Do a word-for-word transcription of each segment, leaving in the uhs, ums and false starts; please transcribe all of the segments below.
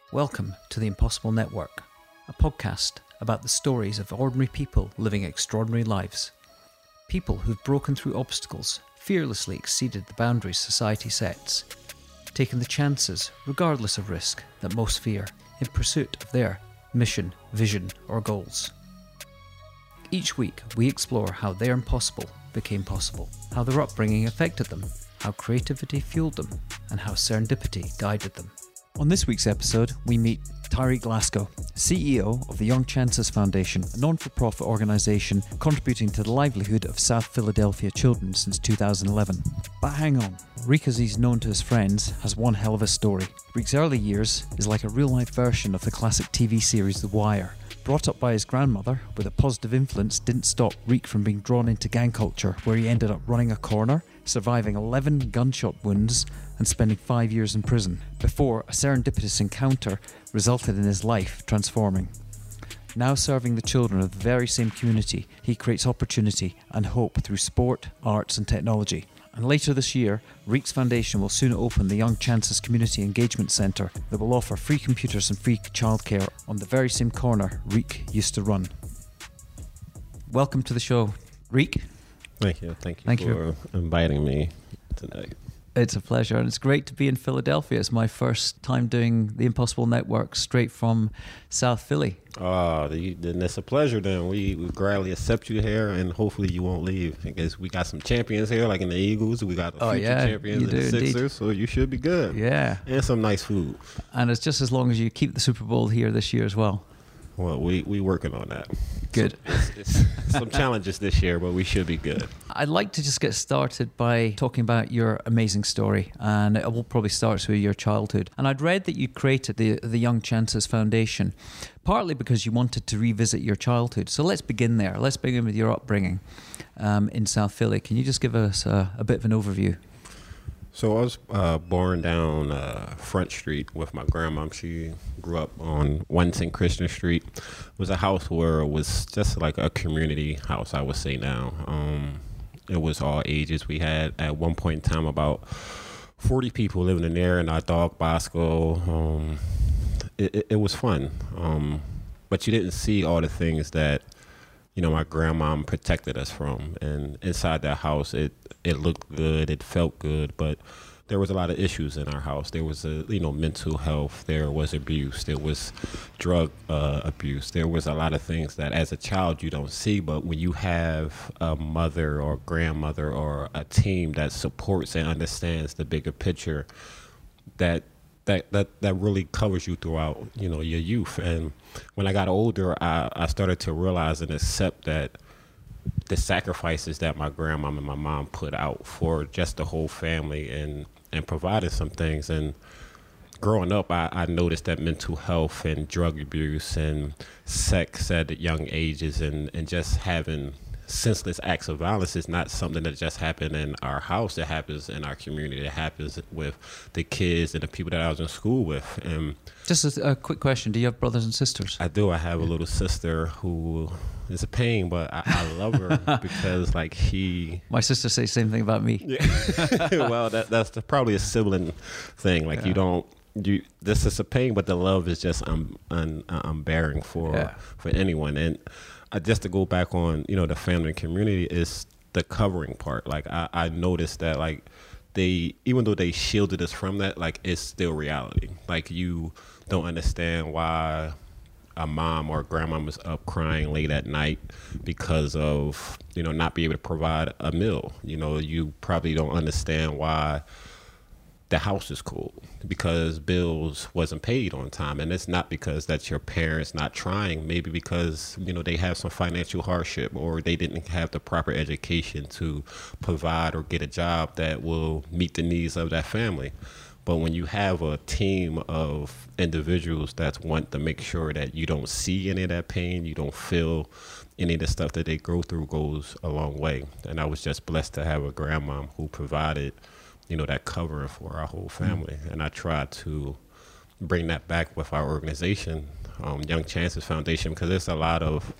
Welcome to the Impossible Network, a podcast about the stories of ordinary people living extraordinary lives. People who've broken through obstacles, fearlessly exceeded the boundaries society sets, taken the chances, regardless of risk, that most fear, in pursuit of their mission, vision, or goals. Each week, we explore how their impossible became possible, how their upbringing affected them, how creativity fueled them, and how serendipity guided them. On this week's episode, we meet Tyreek Glasgow, C E O of the Young Chances Foundation, a non-for-profit organisation contributing to the livelihood of South Philadelphia children since two thousand eleven. But hang on, Reek, as he's known to his friends, has one hell of a story. Reek's early years is like a real-life version of the classic T V series The Wire. Brought up by his grandmother with a positive influence didn't stop Reek from being drawn into gang culture, where he ended up running a corner, surviving eleven gunshot wounds and spending five years in prison, before a serendipitous encounter resulted in his life transforming. Now serving the children of the very same community, he creates opportunity and hope through sport, arts and technology. And later this year, Reek's Foundation will soon open the Young Chances Community Engagement Centre that will offer free computers and free childcare on the very same corner Reek used to run. Welcome to the show, Reek. Thank you. Thank you Thank for you. inviting me tonight. It's a pleasure, and it's great to be in Philadelphia. It's my first time doing the Impossible Network straight from South Philly. Oh, the, then it's a pleasure then. We, we gladly accept you here, and hopefully you won't leave. Because we got some champions here, like in the Eagles. We got the Oh, future yeah, champions you in the do Sixers, indeed. so you should be good. Yeah, And some nice food. and it's just as long as you keep the Super Bowl here this year as well. Well, we we working on that. Good. So it's, it's some challenges this year, but we should be good. I'd like to just get started by talking about your amazing story, and it will probably start with your childhood. And I'd read that you created the the Young Chances Foundation, partly because you wanted to revisit your childhood. So let's begin there. Let's begin with your upbringing um, in South Philly. Can you just give us a, a bit of an overview? So I was uh, born down uh, Front Street with my grandma. She grew up on Wennington Christian Street. It was a house where it was just like a community house, I would say now. Um, it was all ages. We had at one point in time about forty people living in there, and our dog Bosco. Um, it, it, it was fun, um, but you didn't see all the things that, you know, my grandmom protected us from. And inside that house, it, it looked good, it felt good, but there was a lot of issues in our house. There was, a, you know, mental health, there was abuse, there was drug uh, abuse. There was a lot of things that as a child you don't see, but when you have a mother or grandmother or a team that supports and understands the bigger picture, that that that, that really covers you throughout, you know, your youth. And when I got older, I, I started to realize and accept that the sacrifices that my grandmom and my mom put out for just the whole family and, and provided some things. And growing up, I, I noticed that mental health and drug abuse and sex at young ages and, and just having senseless acts of violence is not something that just happened in our house. It happens in our community. It happens with the kids and the people that I was in school with. And Just a, a quick question. Do you have brothers and sisters? I do. I have a little sister who is a pain, but I, I love her because, like, she... My sister says the same thing about me. Yeah. Well, that, that's the, probably a sibling thing. Like, yeah. you don't... You, this is a pain, but the love is just un, un, unbearing for Yeah. for anyone. And uh, just to go back on, you know, the family and community is the covering part. Like, I, I noticed that, like, they, even though they shielded us from that, like, it's still reality. Like, you don't understand why a mom or a grandma was up crying late at night because of, you know, not being able to provide a meal. You know, you probably don't understand why the house is cold because bills wasn't paid on time. And it's not because that's your parents not trying, maybe because, you know, they have some financial hardship or they didn't have the proper education to provide or get a job that will meet the needs of that family. But when you have a team of individuals that want to make sure that you don't see any of that pain, you don't feel any of the stuff that they go through, goes a long way. And I was just blessed to have a grandma who provided, you know, that covering for our whole family. Mm. And I try to bring that back with our organization, um, Young Chances Foundation, because there's a lot of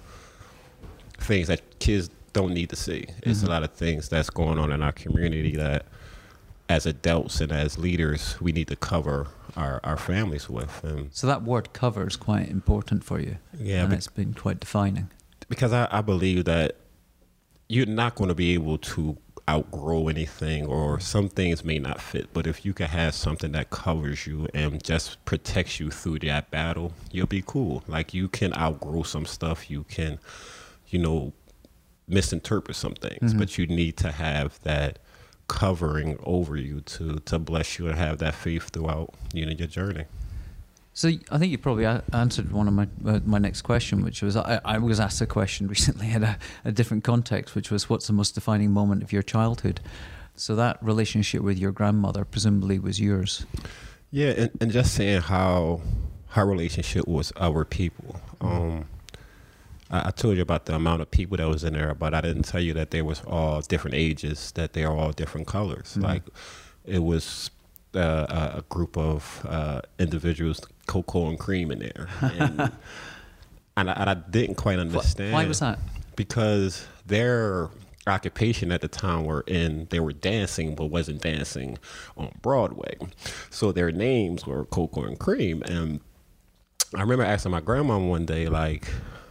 things that kids don't need to see. It's mm-hmm. a lot of things that's going on in our community that as adults and as leaders, we need to cover our, our families with. And so that word cover is quite important for you. Yeah, and be- it's been quite defining. Because I, I believe that you're not going to be able to outgrow anything, or some things may not fit. But if you can have something that covers you and just protects you through that battle, you'll be cool. Like, you can outgrow some stuff. You can, you know, misinterpret some things, Mm-hmm. but you need to have that covering over you to to bless you and have that faith throughout, you know, your journey. So I think you probably a- answered one of my uh, my next question, which was I, I was asked a question recently in a, a different context, which was, what's the most defining moment of your childhood? So that relationship with your grandmother presumably was yours. Yeah, and, and just saying how her relationship was our people. Um, I, I told you about the amount of people that was in there, but I didn't tell you that they was all different ages, that they are all different colors. Mhm. Like, it was uh, a a group of uh, individuals, cocoa and cream in there. And, and, I, and I didn't quite understand. Why was that? Because their occupation at the time were in, they were dancing, but wasn't dancing on Broadway. So their names were Cocoa and Cream. And I remember asking my grandma one day, like,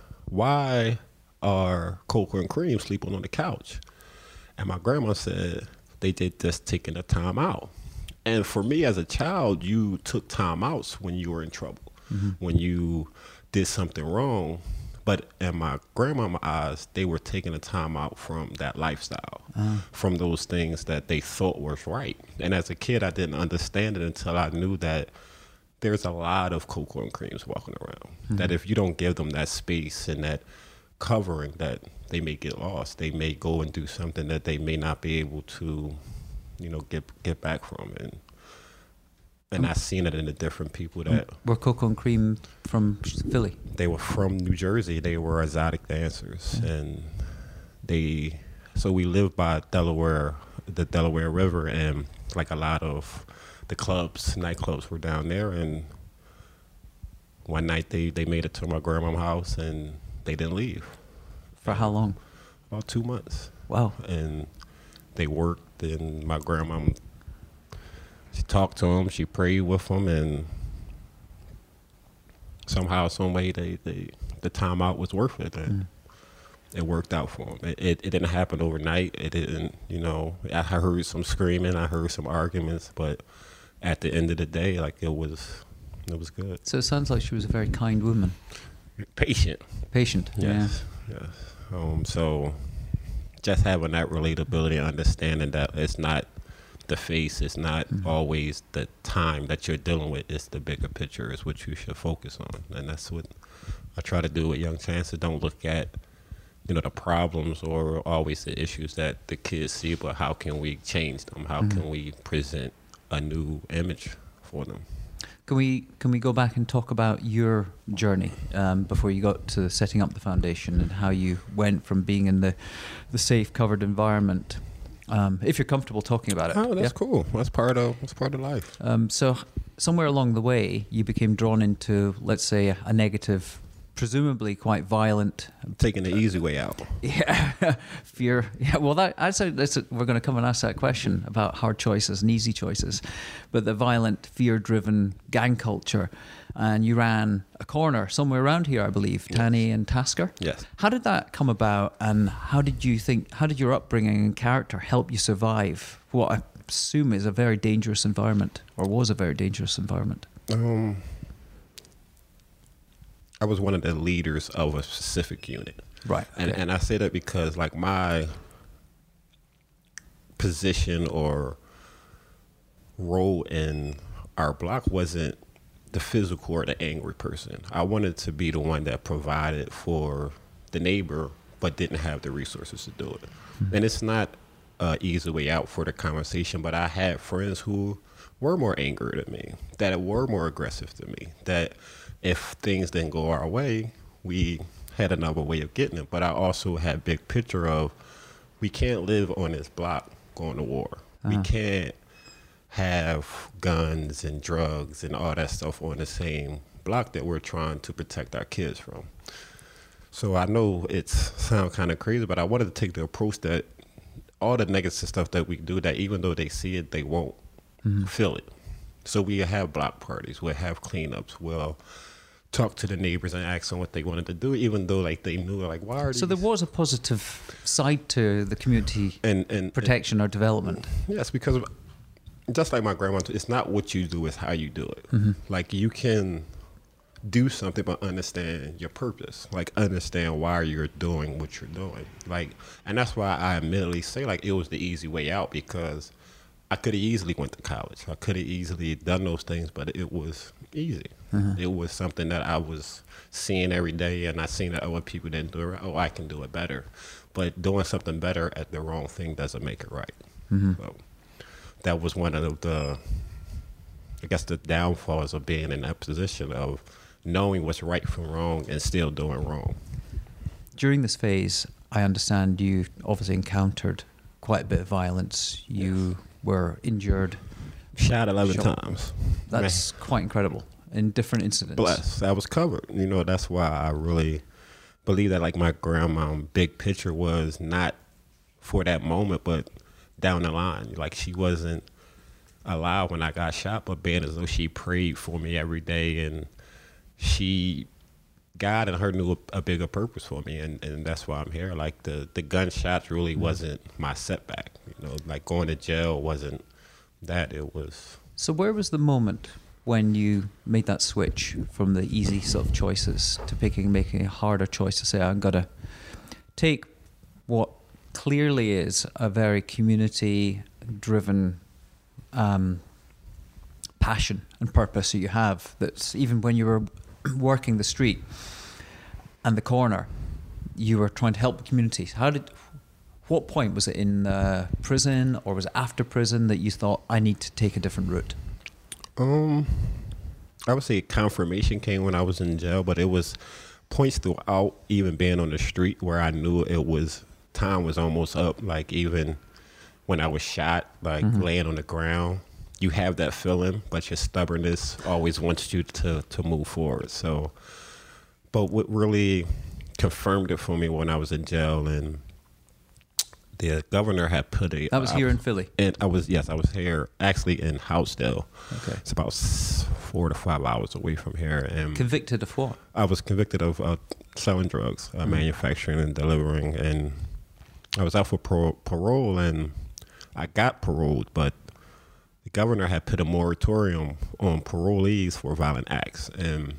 why are Cocoa and Cream sleeping on the couch? And my grandma said they did just taking the time out. And for me as a child, you took time outs when you were in trouble, mm-hmm. when you did something wrong. But in my grandmama's eyes, they were taking the time out from that lifestyle, uh. from those things that they thought was right. And as a kid, I didn't understand it until I knew that there's a lot of Cocoa and Creams walking around, mm-hmm. that if you don't give them that space and that covering, that they may get lost. They may go and do something that they may not be able to, you know, get get back from. And and um, I've seen it in the different people that were Cocoa and Cream from Philly. They were from New Jersey. They were exotic dancers, yeah. and they. So we lived by Delaware, the Delaware River, and like a lot of the clubs, nightclubs were down there. And one night they they made it to my grandma's house, and they didn't leave. For how long? About two months. Wow. And they worked, and my grandma, she talked to them, she prayed with them, and somehow, some way, they, they the time out was worth it, and mm. it worked out for them. It, it it didn't happen overnight. It didn't, you know. I heard some screaming, I heard some arguments, but at the end of the day, like it was, it was good. So it sounds like she was a very kind woman. Patient. Patient. Yes. Yeah. Yes. Um. So, just having that relatability, understanding that it's not the face, it's not mm-hmm. always the time that you're dealing with. It's the bigger picture is what you should focus on, and that's what I try to do with Young Chances. Don't look at, you know, the problems or always the issues that the kids see, but how can we change them? How mm-hmm. can we present a new image for them? Can we can we go back and talk about your journey um, before you got to setting up the foundation, and how you went from being in the the safe, covered environment? Um, if you're comfortable talking about it. Oh, that's yeah? cool. That's part of that's part of life. Um, so somewhere along the way, you became drawn into, let's say, a, a negative, presumably quite violent. Taking the easy way out. Yeah, fear. Yeah, well, that, that's, a, that's a, we're going to come and ask that question about hard choices and easy choices, but the violent, fear-driven gang culture. And you ran a corner somewhere around here, I believe, yes. Tanny and Tasker. Yes. How did that come about, and how did you think? How did your upbringing and character help you survive what I assume is a very dangerous environment, or was a very dangerous environment? Um. I was one of the leaders of a specific unit. Right. And okay. and I say that because like my position or role in our block wasn't the physical or the angry person. I wanted to be the one that provided for the neighbor but didn't have the resources to do it. Mm-hmm. And it's not an easy way out for the conversation, but I had friends who were more angry than me, that were more aggressive than me, that if things didn't go our way, we had another way of getting it. But I also had big picture of, we can't live on this block going to war. Uh-huh. We can't have guns and drugs and all that stuff on the same block that we're trying to protect our kids from. So I know it sounds kind of crazy, but I wanted to take the approach that all the negative stuff that we do, that even though they see it, they won't mm-hmm. feel it. So we have block parties, we'll have cleanups, we'll talk to the neighbors and ask them what they wanted to do, even though like they knew like why are so these? There was a positive side to the community and, and protection and, or development. Yes, because of, just like my grandma, it's not what you do, it's how you do it. Mm-hmm. Like you can do something but understand your purpose, like understand why you're doing what you're doing. Like, and that's why I admittedly say like it was the easy way out, because I could have easily went to college. I could have easily done those things, but it was easy. Mm-hmm. It was something that I was seeing every day, and I seen that other people didn't do it. Oh, I can do it better. But doing something better at the wrong thing doesn't make it right. Mm-hmm. So that was one of the, I guess, the downfalls of being in that position of knowing what's right from wrong and still doing wrong. During this phase, I understand you obviously encountered quite a bit of violence. You yes. were injured. Shot eleven shot. times. That's Man. quite incredible in different incidents. Blessed. I was covered. You know, that's why I really believe that like my grandma big picture was not for that moment, but down the line. Like she wasn't alive when I got shot, but being as though she prayed for me every day, and she, God and her knew a, a bigger purpose for me, and, and that's why I'm here. Like the, the gunshots really mm-hmm. wasn't my setback. You know, like going to jail wasn't that, it was. So where was the moment when you made that switch from the easy sort of choices to picking, making a harder choice to say, I'm going to take what clearly is a very community-driven um, passion and purpose that you have, that's even when you were working the street and the corner, you were trying to help the communities. How did, what point was it in uh, prison, or was it after prison that you thought, I need to take a different route? Um, I would say confirmation came when I was in jail, but it was points throughout, even being on the street, where I knew it was, time was almost up. Like even when I was shot, like mm-hmm. laying on the ground, you have that feeling, but your stubbornness always wants you to, to move forward. So, but what really confirmed it for me when I was in jail, and the governor had put a... That was here was, in Philly? And I was, yes, I was here, actually in Houtzdale. Okay. It's about four to five hours away from here. And convicted of what? I was convicted of uh, selling drugs, uh, mm-hmm. manufacturing and delivering, and I was out for par- parole, and I got paroled, but the governor had put a moratorium on parolees for violent acts. And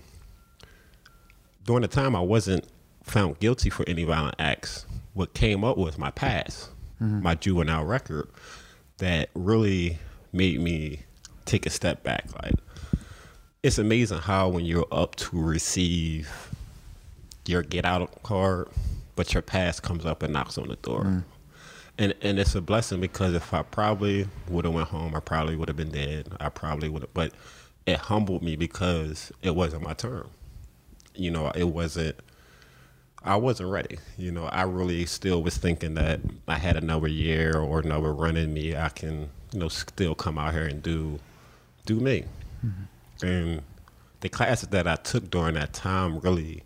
during the time I wasn't found guilty for any violent acts, what came up was my past, mm-hmm. my juvenile record, that really made me take a step back. Like, it's amazing how when you're up to receive your get out card, but your past comes up and knocks on the door. Mm. And and it's a blessing, because if I probably would have went home, I probably would have been dead. I probably would have, but it humbled me because it wasn't my term. You know, it wasn't, I wasn't ready. You know, I really still was thinking that I had another year or another run in me. I can, you know, still come out here and do, do me. Mm-hmm. And the classes that I took during that time really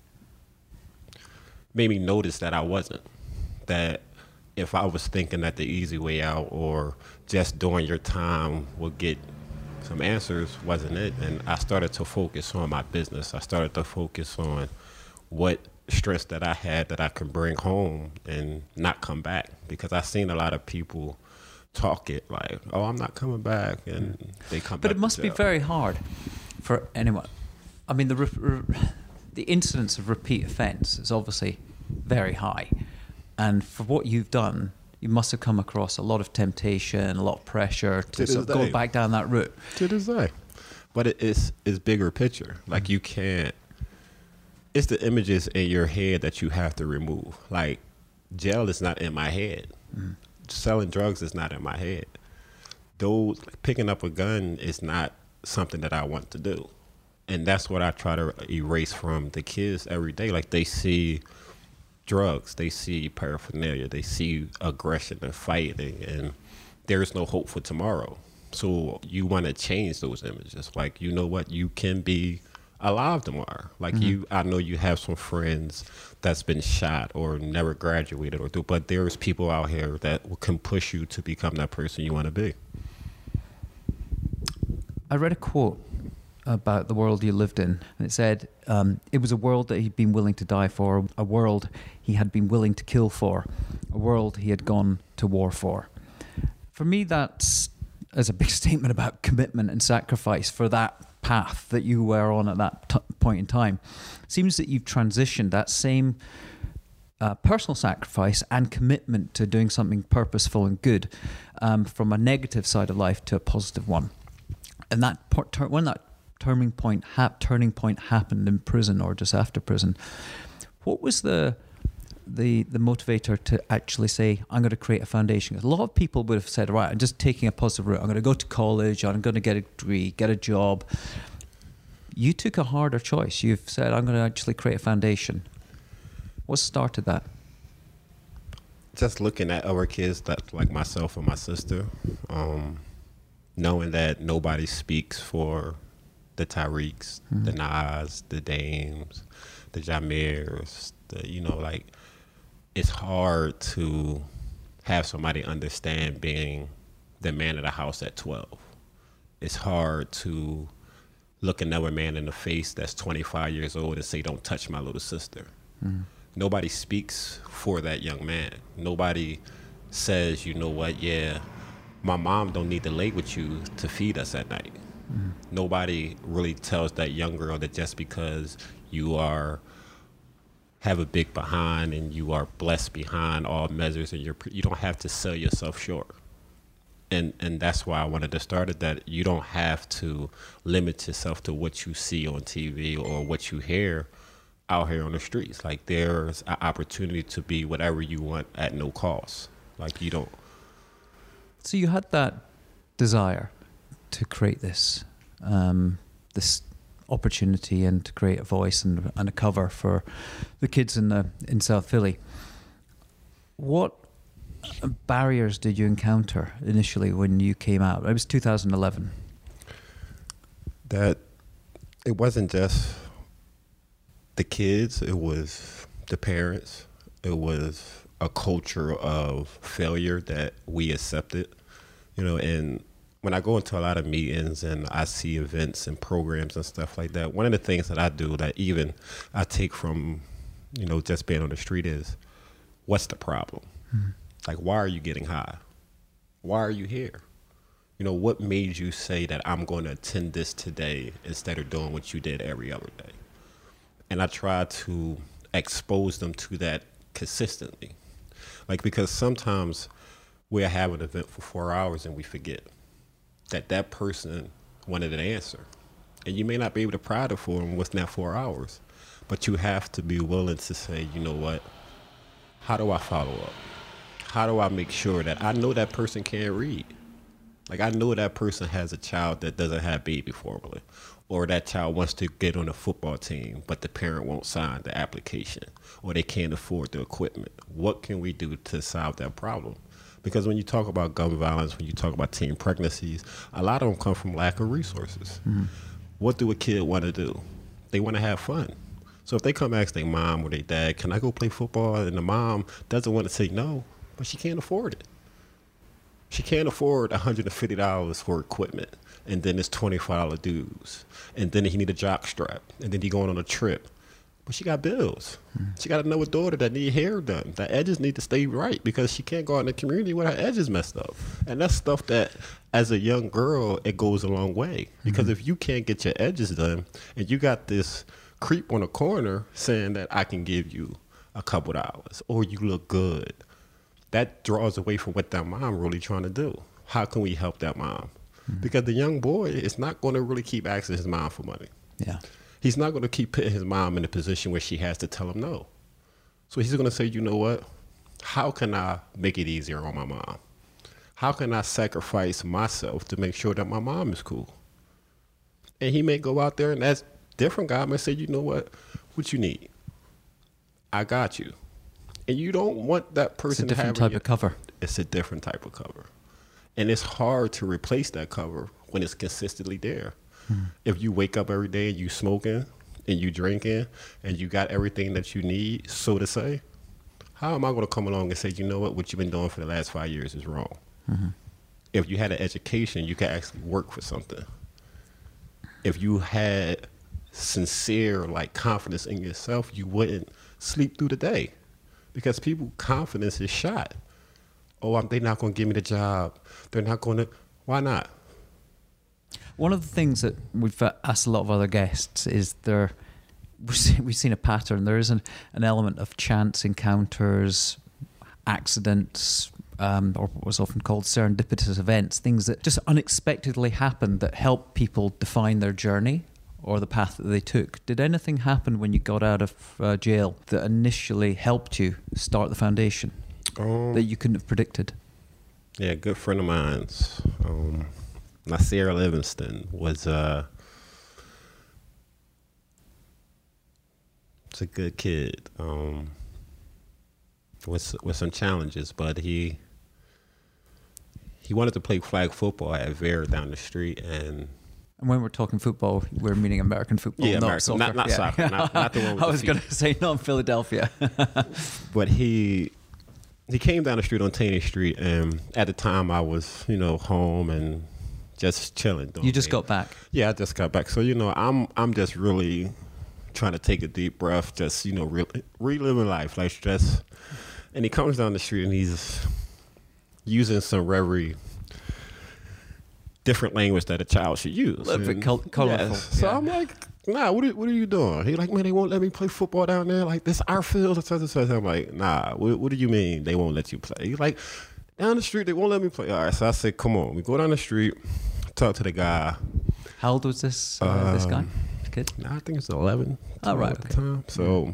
made me notice that I wasn't. That if I was thinking that the easy way out or just doing your time would get some answers, wasn't it. And I started to focus on my business. I started to focus on what strengths that I had that I could bring home and not come back. Because I've seen a lot of people talk it like, oh, I'm not coming back, and they come but back. But it must be very hard for anyone. I mean, the re- re- the incidence of repeat offence is obviously very high. And for what you've done, you must have come across a lot of temptation, a lot of pressure to sort of go back down that route. To this day. But it is it's bigger picture. Like mm-hmm. you can't, it's the images in your head that you have to remove. Like jail is not in my head. Mm-hmm. Selling drugs is not in my head. Those, like, picking up a gun is not something that I want to do. And that's what I try to erase from the kids every day. Like they see drugs, they see paraphernalia, they see aggression and fighting, and there's no hope for tomorrow. So you want to change those images. Like, you know what, you can be A lot of them are. Like mm-hmm. you, I know you have some friends that's been shot or never graduated or do, but there's people out here that can push you to become that person you want to be. I read a quote about the world you lived in, and it said um, it was a world that he'd been willing to die for, a world he had been willing to kill for, a world he had gone to war for. For me, that's as a big statement about commitment and sacrifice for that path that you were on at that t- point in time. It seems that you've transitioned that same uh, personal sacrifice and commitment to doing something purposeful and good um, from a negative side of life to a positive one. And that when that turning point ha- turning point happened in prison or just after prison, what was the the the motivator to actually say, I'm going to create a foundation? A lot of people would have said, right, I'm just taking a positive route. I'm going to go to college, I'm going to get a degree, get a job. You took a harder choice. You've said, I'm going to actually create a foundation. What started that? Just looking at other kids that like myself and my sister, um, knowing that nobody speaks for the Tyreeks, mm-hmm. the Nas, the Dames, the Jamirs, the, you know, like, it's hard to have somebody understand being the man of the house at twelve. It's hard to look another man in the face that's twenty-five years old and say, don't touch my little sister. Mm-hmm. Nobody speaks for that young man. Nobody says, you know what, yeah, my mom don't need to lay with you to feed us at night. Mm-hmm. Nobody really tells that young girl that just because you are have a big behind and you are blessed behind all measures and you're you don't have to sell yourself short. And and that's why I wanted to start it, that you don't have to limit yourself to what you see on T V or what you hear out here on the streets. Like, there's an opportunity to be whatever you want at no cost. Like, you don't. So you had that desire to create this, um, this opportunity and to create a voice and, and a cover for the kids in the in South Philly. What barriers did you encounter initially when you came out? It was two thousand eleven. That it wasn't just the kids, it was the parents. It was a culture of failure that we accepted, you know. And when I go into a lot of meetings and I see events and programs and stuff like that, one of the things that I do that even I take from, you know, just being on the street is, what's the problem? Mm-hmm. Like, why are you getting high? Why are you here? You know, what made you say that I'm going to attend this today instead of doing what you did every other day? And I try to expose them to that consistently. Like, because sometimes we'll have an event for four hours and we forget that that person wanted an answer. And you may not be able to provide it for them within that four hours, but you have to be willing to say, you know what, how do I follow up? How do I make sure that I know that person can't read? Like, I know that person has a child that doesn't have baby formula, or that child wants to get on a football team, but the parent won't sign the application, or they can't afford the equipment. What can we do to solve that problem? Because when you talk about gun violence, when you talk about teen pregnancies, a lot of them come from lack of resources. Mm-hmm. What do a kid want to do? They want to have fun. So if they come ask their mom or their dad, can I go play football? And the mom doesn't want to say no, but she can't afford it. She can't afford one hundred fifty dollars for equipment, and then it's twenty-five dollars dues, and then he need a jock strap, and then he going on a trip. But she got bills. Hmm. She got another daughter that need hair done. The edges need to stay right because she can't go out in the community with her edges messed up. And that's stuff that, as a young girl, it goes a long way. Because mm-hmm. if you can't get your edges done, and you got this creep on the corner saying that I can give you a couple dollars, or you look good, that draws away from what that mom really trying to do. How can we help that mom? Mm-hmm. Because the young boy is not going to really keep asking his mom for money. Yeah. He's not going to keep putting his mom in a position where she has to tell him no. So he's going to say, you know what? How can I make it easier on my mom? How can I sacrifice myself to make sure that my mom is cool? And he may go out there and that different guy may say, you know what? What you need? I got you. And you don't want that person to have... It's a different type your, of cover. It's a different type of cover. And it's hard to replace that cover when it's consistently there. Hmm. If you wake up every day and you smoking and you drinking and you got everything that you need, so to say, how am I going to come along and say, you know what, what you've been doing for the last five years is wrong? Mm-hmm. If you had an education, you could actually work for something. If you had sincere, like, confidence in yourself, you wouldn't sleep through the day, because people confidence is shot. Oh, I'm, they're not going to give me the job. They're not going to. Why not? One of the things that we've asked a lot of other guests is there. We've seen, we've seen a pattern. There is an, an element of chance encounters, accidents, um, or what was often called serendipitous events, things that just unexpectedly happen that help people define their journey or the path that they took. Did anything happen when you got out of uh, jail that initially helped you start the foundation um, that you couldn't have predicted? Yeah, a good friend of mine's, um, Nasir Livingston, was... Uh, a good kid um, with with some challenges, but he he wanted to play flag football at Vera down the street. And and when we're talking football, we're meaning American football, yeah, not American, soccer. not, not yeah. soccer, not, not the one with I the was going to say not in Philadelphia. But he he came down the street on Taney Street, and at the time I was, you know, home and just chilling. You just things. got back? Yeah, I just got back. So, you know, I'm I'm just really trying to take a deep breath, just, you know, re- reliving life, like just, and he comes down the street and he's using some very different language that a child should use. A little bit col- colorful. Yes. So yeah. I'm like, nah, what are, what are you doing? He's like, man, they won't let me play football down there. Like, this our field. I'm like, nah, what, what do you mean they won't let you play? He's like, down the street, they won't let me play. All right, so I said, come on. We go down the street, talk to the guy. How old was this, uh, um, this guy? Kid? Nah, I think it's eleven. Oh, right. At Okay. the time. So mm-hmm.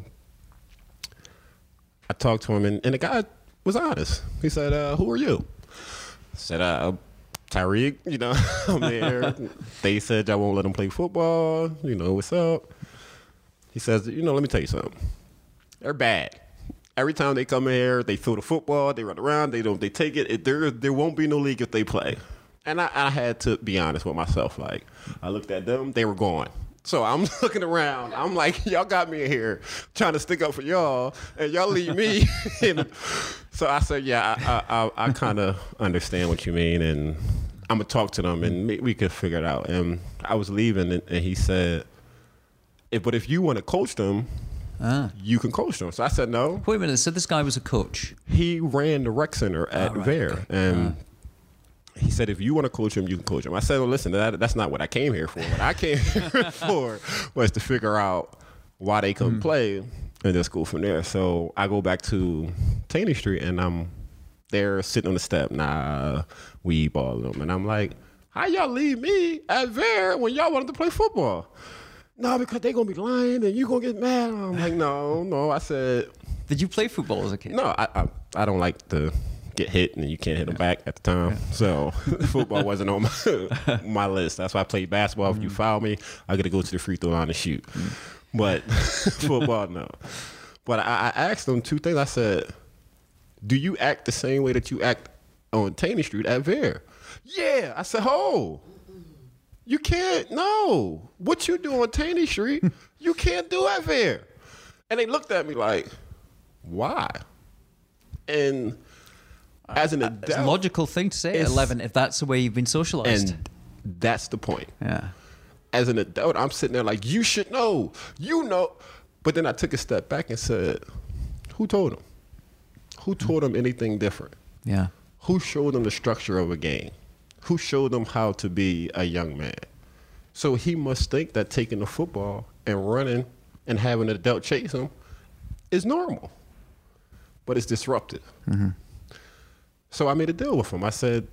I talked to him, and, and the guy was honest. He said, uh, who are you? I said, uh, Tyreek, you know, I'm there. They said I won't let him play football. You know, what's up? He says, you know, let me tell you something. They're bad. Every time they come in here, they throw the football, they run around, they don't, they take it. it there, there won't be no league if they play. And I, I had to be honest with myself. Like, I looked at them, they were gone. So I'm looking around. I'm like, y'all got me in here trying to stick up for y'all, and y'all leave me. And so I said, yeah, I, I, I, I kind of understand what you mean, and I'm gonna talk to them, and we could figure it out. And I was leaving, and, and he said, if, but if you want to coach them, ah. you can coach them. So I said, no. Wait a minute. So this guy was a coach. He ran the rec center at oh, right, Vera, okay. and. Uh. He said, if you want to coach him, you can coach him. I said, well, listen, that, that's not what I came here for. What I came here for was to figure out why they couldn't mm. play and just go from there. So I go back to Taney Street, and I'm there sitting on the step, nah, weed balling them. And I'm like, how y'all leave me at Vera when y'all wanted to play football? No, because they going to be lying and you going to get mad. I'm like, no, no. I said. Did you play football as a kid? No, I I, I don't like to get hit and you can't hit them back at the time. So football wasn't on my, my list. That's why I played basketball. If you foul me, I got to go to the free throw line and shoot. But football, no. But I, I asked them two things. I said, do you act the same way that you act on Taney Street at Vera? Yeah. I said, oh, you can't. No. What you do on Taney Street, you can't do at Vera. And they looked at me like, why? And as an adult, it's a logical thing to say at eleven if that's the way you've been socialized. And that's the point. Yeah. As an adult, I'm sitting there like, you should know. You know. But then I took a step back and said, who told them? Who taught them anything different? Yeah. Who showed them the structure of a game? Who showed them how to be a young man? So he must think that taking the football and running and having an adult chase him is normal. But it's disruptive. Mm-hmm. So I made a deal with him. I said,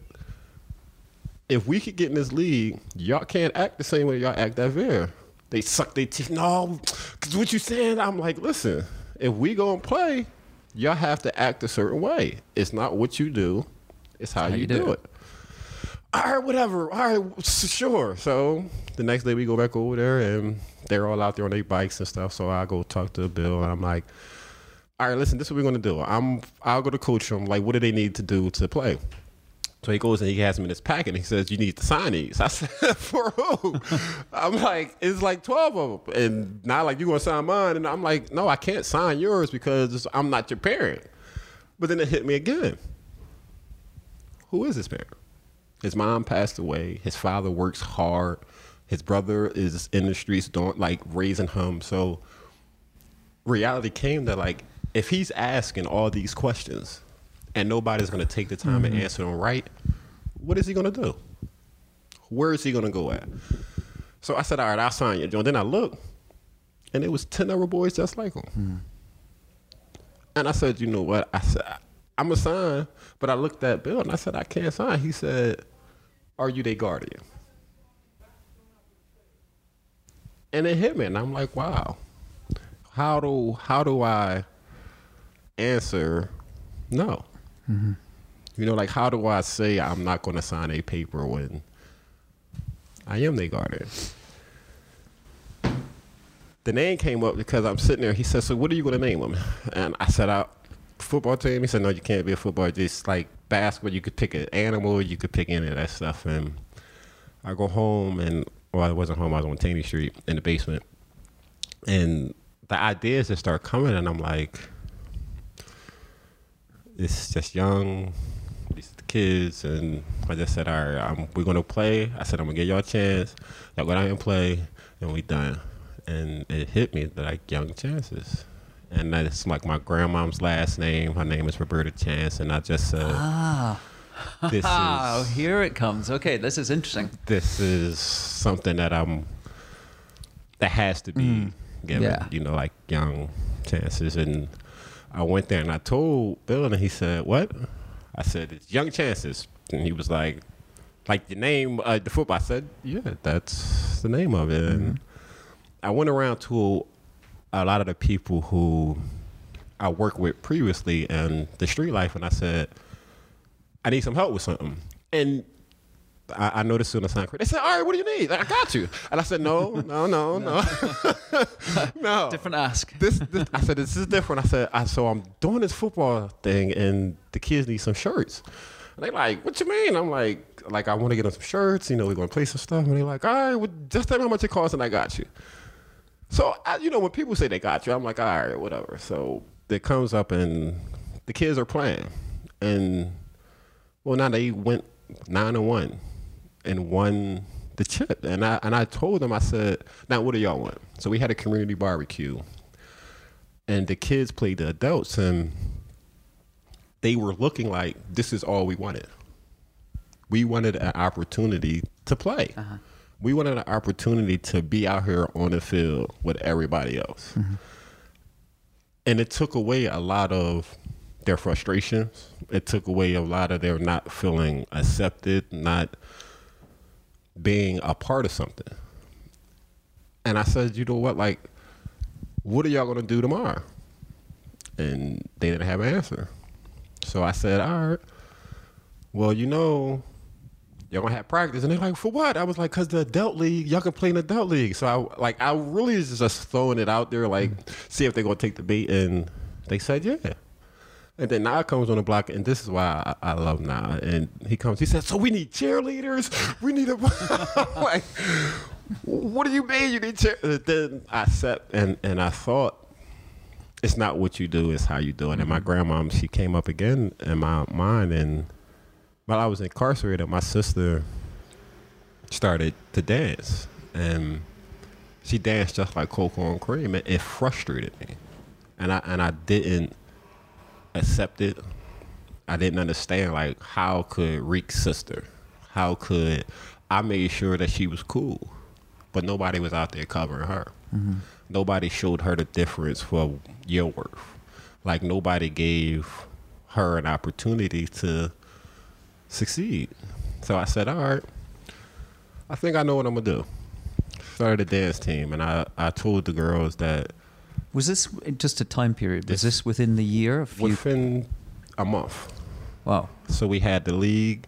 if we could get in this league, y'all can't act the same way y'all act at Vera. They suck their teeth. No, because what you saying, I'm like, listen, if we go and play, y'all have to act a certain way. It's not what you do. It's how, how you, you do, do it. it. All right, whatever. All right, sure. So the next day we go back over there, and they're all out there on their bikes and stuff. So I go talk to Bill, and I'm like, all right, listen, this is what we're going to do. I'm, I'll go to coach them. Like, what do they need to do to play? So he goes and he has me this packet and he says, you need to sign these. I said, for who? I'm like, it's like twelve of them. And not like, you going to sign mine? And I'm like, no, I can't sign yours because I'm not your parent. But then it hit me again. Who is his parent? His mom passed away. His father works hard. His brother is in the streets doing, like, raising him. So reality came that, like, if he's asking all these questions and nobody's going to take the time mm-hmm. to answer them right, what is he going to do? Where is he going to go at? So I said, all right, I'll sign you. And then I looked, and it was ten other boys just like him. Mm-hmm. And I said, you know what? I said, I'm going to sign. But I looked at Bill, and I said, I can't sign. He said, are you their guardian? And it hit me, and I'm like, wow. How do, how do I answer no? Mm-hmm. You know, like, how do I say I'm not going to sign a paper when I am their guardian? The name came up because I'm sitting there. He said, so what are you going to name them? And I said, I, football team. He said, no, you can't be a football. Just like basketball, you could pick an animal. You could pick any of that stuff. And I go home and, well, I wasn't home. I was on Taney Street in the basement. And the ideas just start coming. And I'm like, it's just young. These are the kids. And I just said, all right, I'm, we're going to play. I said, I'm going to give y'all a chance. Y'all go down and play. And we done. And it hit me that, like, young chances. And that's like my grandmom's last name. Her name is Roberta Chance. And I just said, ah, this oh, is, here it comes. Okay, this is interesting. This is something that I'm, that has to be mm, given, yeah. you know, like young chances. And I went there and I told Bill, and he said, what? I said, it's young chances. And he was like, like the name of the football. I said, yeah, that's the name of it. Mm-hmm. And I went around to a lot of the people who I worked with previously in the street life, and I said, I need some help with something. And I, I noticed soon as I they said, all right, what do you need? Like, I got you. And I said, no, no, no, no. no. Different ask. This, this, I said, this is different. I said, I, so I'm doing this football thing, and the kids need some shirts. And they like, what you mean? I'm like, like I want to get them some shirts. You know, we're going to play some stuff. And they like, all right, well, just tell me how much it costs, and I got you. So, I, you know, when people say they got you, I'm like, all right, whatever. So it comes up and the kids are playing. And, well, now they went nine and one and won the chip. And I and I told them, I said, now what do y'all want? So we had a community barbecue. And the kids played the adults. And they were looking like this is all we wanted. We wanted an opportunity to play. Uh-huh. We wanted an opportunity to be out here on the field with everybody else. Mm-hmm. And it took away a lot of their frustrations. It took away a lot of their not feeling accepted, not being a part of something. And I said, you know what, like, what are y'all going to do tomorrow? And they didn't have an answer. So I said, all right, well, you know, y'all gonna have practice. And they're like, for what? I was like, because the adult league, y'all can play in the adult league. So I like I really was just throwing it out there, like, see if they're gonna take the bait. And they said, yeah. And then Nah comes on the block, and this is why I, I love Nah. And he comes, he said, so we need cheerleaders? We need a like, what do you mean you need cheerleaders? Then I sat and, and I thought, it's not what you do, it's how you do it. And my grandma, she came up again in my mind, and while I was incarcerated, my sister started to dance, and she danced just like Coco and Cream, and it frustrated me, and I and I didn't accept it. I didn't understand, like, how could Reek's sister, how could I made sure that she was cool, but nobody was out there covering her. Mm-hmm. Nobody showed her the difference for your worth. Like, nobody gave her an opportunity to succeed. So I said, all right, I think I know what I'm gonna do. Started a dance team, and I, I told the girls that. Was this just a time period? Was this, this within the year? A within a month. Wow. So we had the league,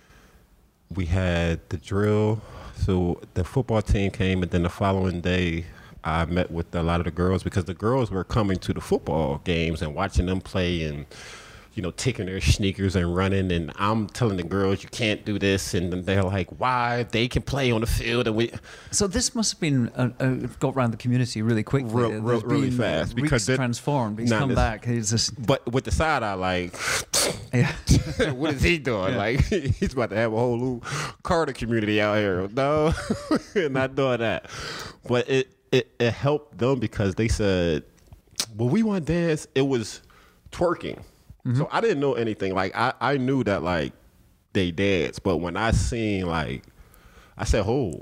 we had the drill. So the football team came, and then the following day I met with a lot of the girls, because the girls were coming to the football games and watching them play, and you know, taking their sneakers and running, and I'm telling the girls you can't do this, and they're like, why? They can play on the field, and we. So this must have been uh, uh, got around the community really quickly, real, real, really been, fast Reek's because transformed. He's come this, back. He's just. But with the side eye, like, Yeah. what is he doing? Yeah. Like, he's about to have a whole new Carter community out here. No, not doing that. But it, it it helped them because they said, well, we want to dance. It was twerking. Mm-hmm. So I didn't know anything. Like, I, I knew that, like, they dance. But when I seen, like, I said, oh,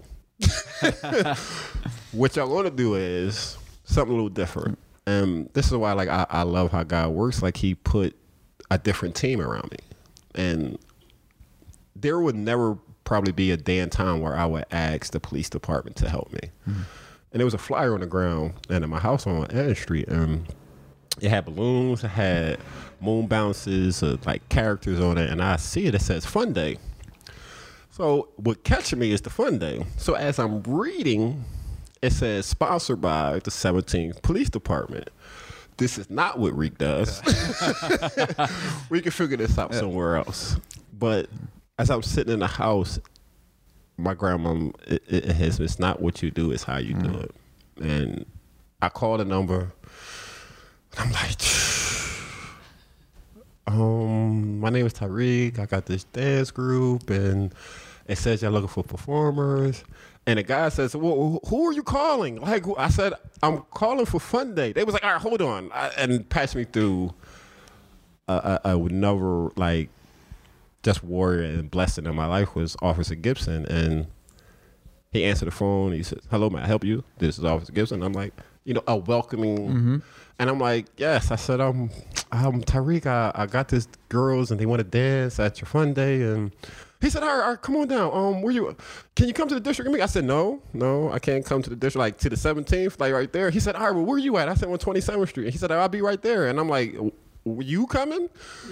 what y'all want to do is something a little different. And this is why, like, I, I love how God works. Like, he put a different team around me. And there would never probably be a day and time where I would ask the police department to help me. Mm-hmm. And there was a flyer on the ground and in my house on Adams Street. And it had balloons, it had moon bounces, uh, like characters on it. And I see it, it says Fun Day. So what catches me is the Fun Day. So as I'm reading, it says sponsored by the seventeenth Police Department. This is not what Reek does. We can figure this out somewhere else. But as I'm sitting in the house, my grandma, it, it has, it's not what you do, it's how you mm. do it. And I called a number. I'm like, um, my name is Tyreek. I got this dance group, and it says y'all looking for performers. And the guy says, well, who are you calling? Like, I said, I'm calling for Fun Day. They was like, all right, hold on. I, and passed me through a, a, another, like, just warrior and blessing in my life was Officer Gibson. And he answered the phone. He said, hello, may I help you? This is Officer Gibson. I'm like, you know, a welcoming. Mm-hmm. And I'm like, yes. I said, I'm, I'm Tyreek. I, I got these girls, and they want to dance at your Fun Day. And he said, all right, all right, come on down. Um, where you? Can you come to the district with me? I said, no, no, I can't come to the district, like to the seventeenth, like right there. He said, all right, well, where you at? I said, on twenty-seventh Street. He said, I'll be right there. And I'm like, you coming?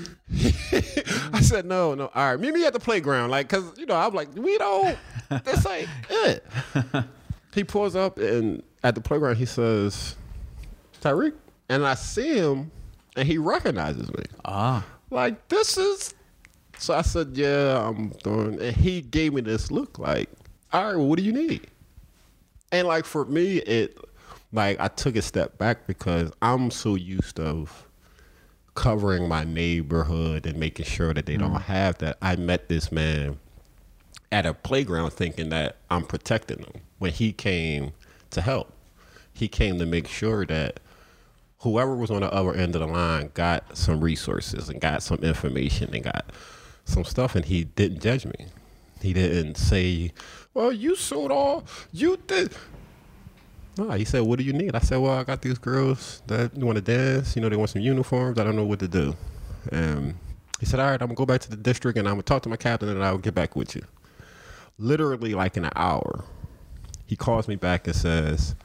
I said, no, no. All right, meet me at the playground. Like, cause you know, I'm like, we don't, this ain't it. He pulls up, and at the playground, he says, Tyreek. And I see him, and he recognizes me. Ah. Like, this is, so I said, yeah, I'm doing, and he gave me this look like, all right, well, what do you need? And like, for me, it, like, I took a step back because I'm so used to covering my neighborhood and making sure that they mm. don't have that. I met this man at a playground thinking that I'm protecting him. When he came to help, he came to make sure that whoever was on the other end of the line got some resources and got some information and got some stuff, and he didn't judge me. He didn't say, well, you sold all, you did. No, he said, what do you need? I said, well, I got these girls that want to dance. You know, they want some uniforms. I don't know what to do. And he said, all right, I'm going to go back to the district, and I'm going to talk to my captain, and I'll get back with you. Literally, like in an hour, he calls me back and says,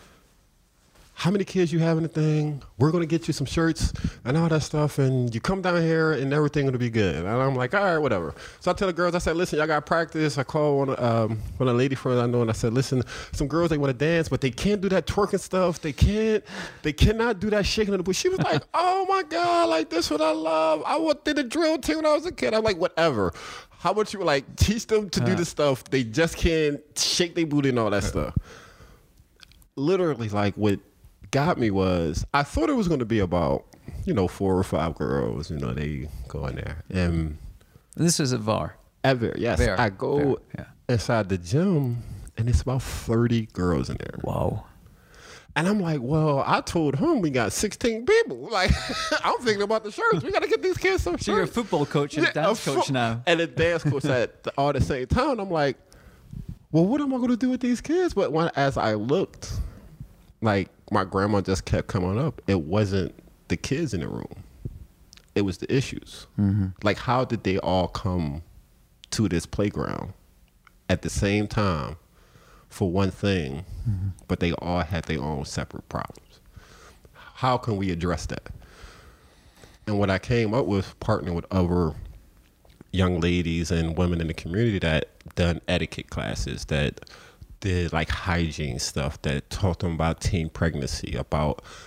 how many kids you have in the thing? We're going to get you some shirts and all that stuff. And you come down here and everything will be good. And I'm like, all right, whatever. So I tell the girls, I said, listen, y'all got practice. I called one, um, one of the lady friends I know, and I said, listen, some girls, they want to dance, but they can't do that twerking stuff. They can't, they cannot do that shaking of the bush. She was like, oh my God, like this what I love. I went to the drill too when I was a kid. I'm like, whatever. How about you like teach them to do the stuff? They just can't shake their booty and all that stuff. Literally, like what got me was I thought it was going to be about, you know, four or five girls, you know, they go in there. And this is at V A R. At V A R, yes. V A R. I go V A R, yeah. inside the gym, and it's about thirty girls in there. Wow. And I'm like, well, I told him we got sixteen people. Like, I'm thinking about the shirts. We got to get these kids some shirts. So you're a football coach and yeah, a dance a fo- coach now. And a dance coach at the, all the same time. I'm like, well, what am I going to do with these kids? But when, as I looked, like, my grandma just kept coming up. It wasn't the kids in the room. It was the issues. Mm-hmm. Like, how did they all come to this playground at the same time for one thing, mm-hmm. but they all had their own separate problems? How can we address that? And what I came up with, partnering with other young ladies and women in the community that done etiquette classes, that did like hygiene stuff, that taught them about teen pregnancy, about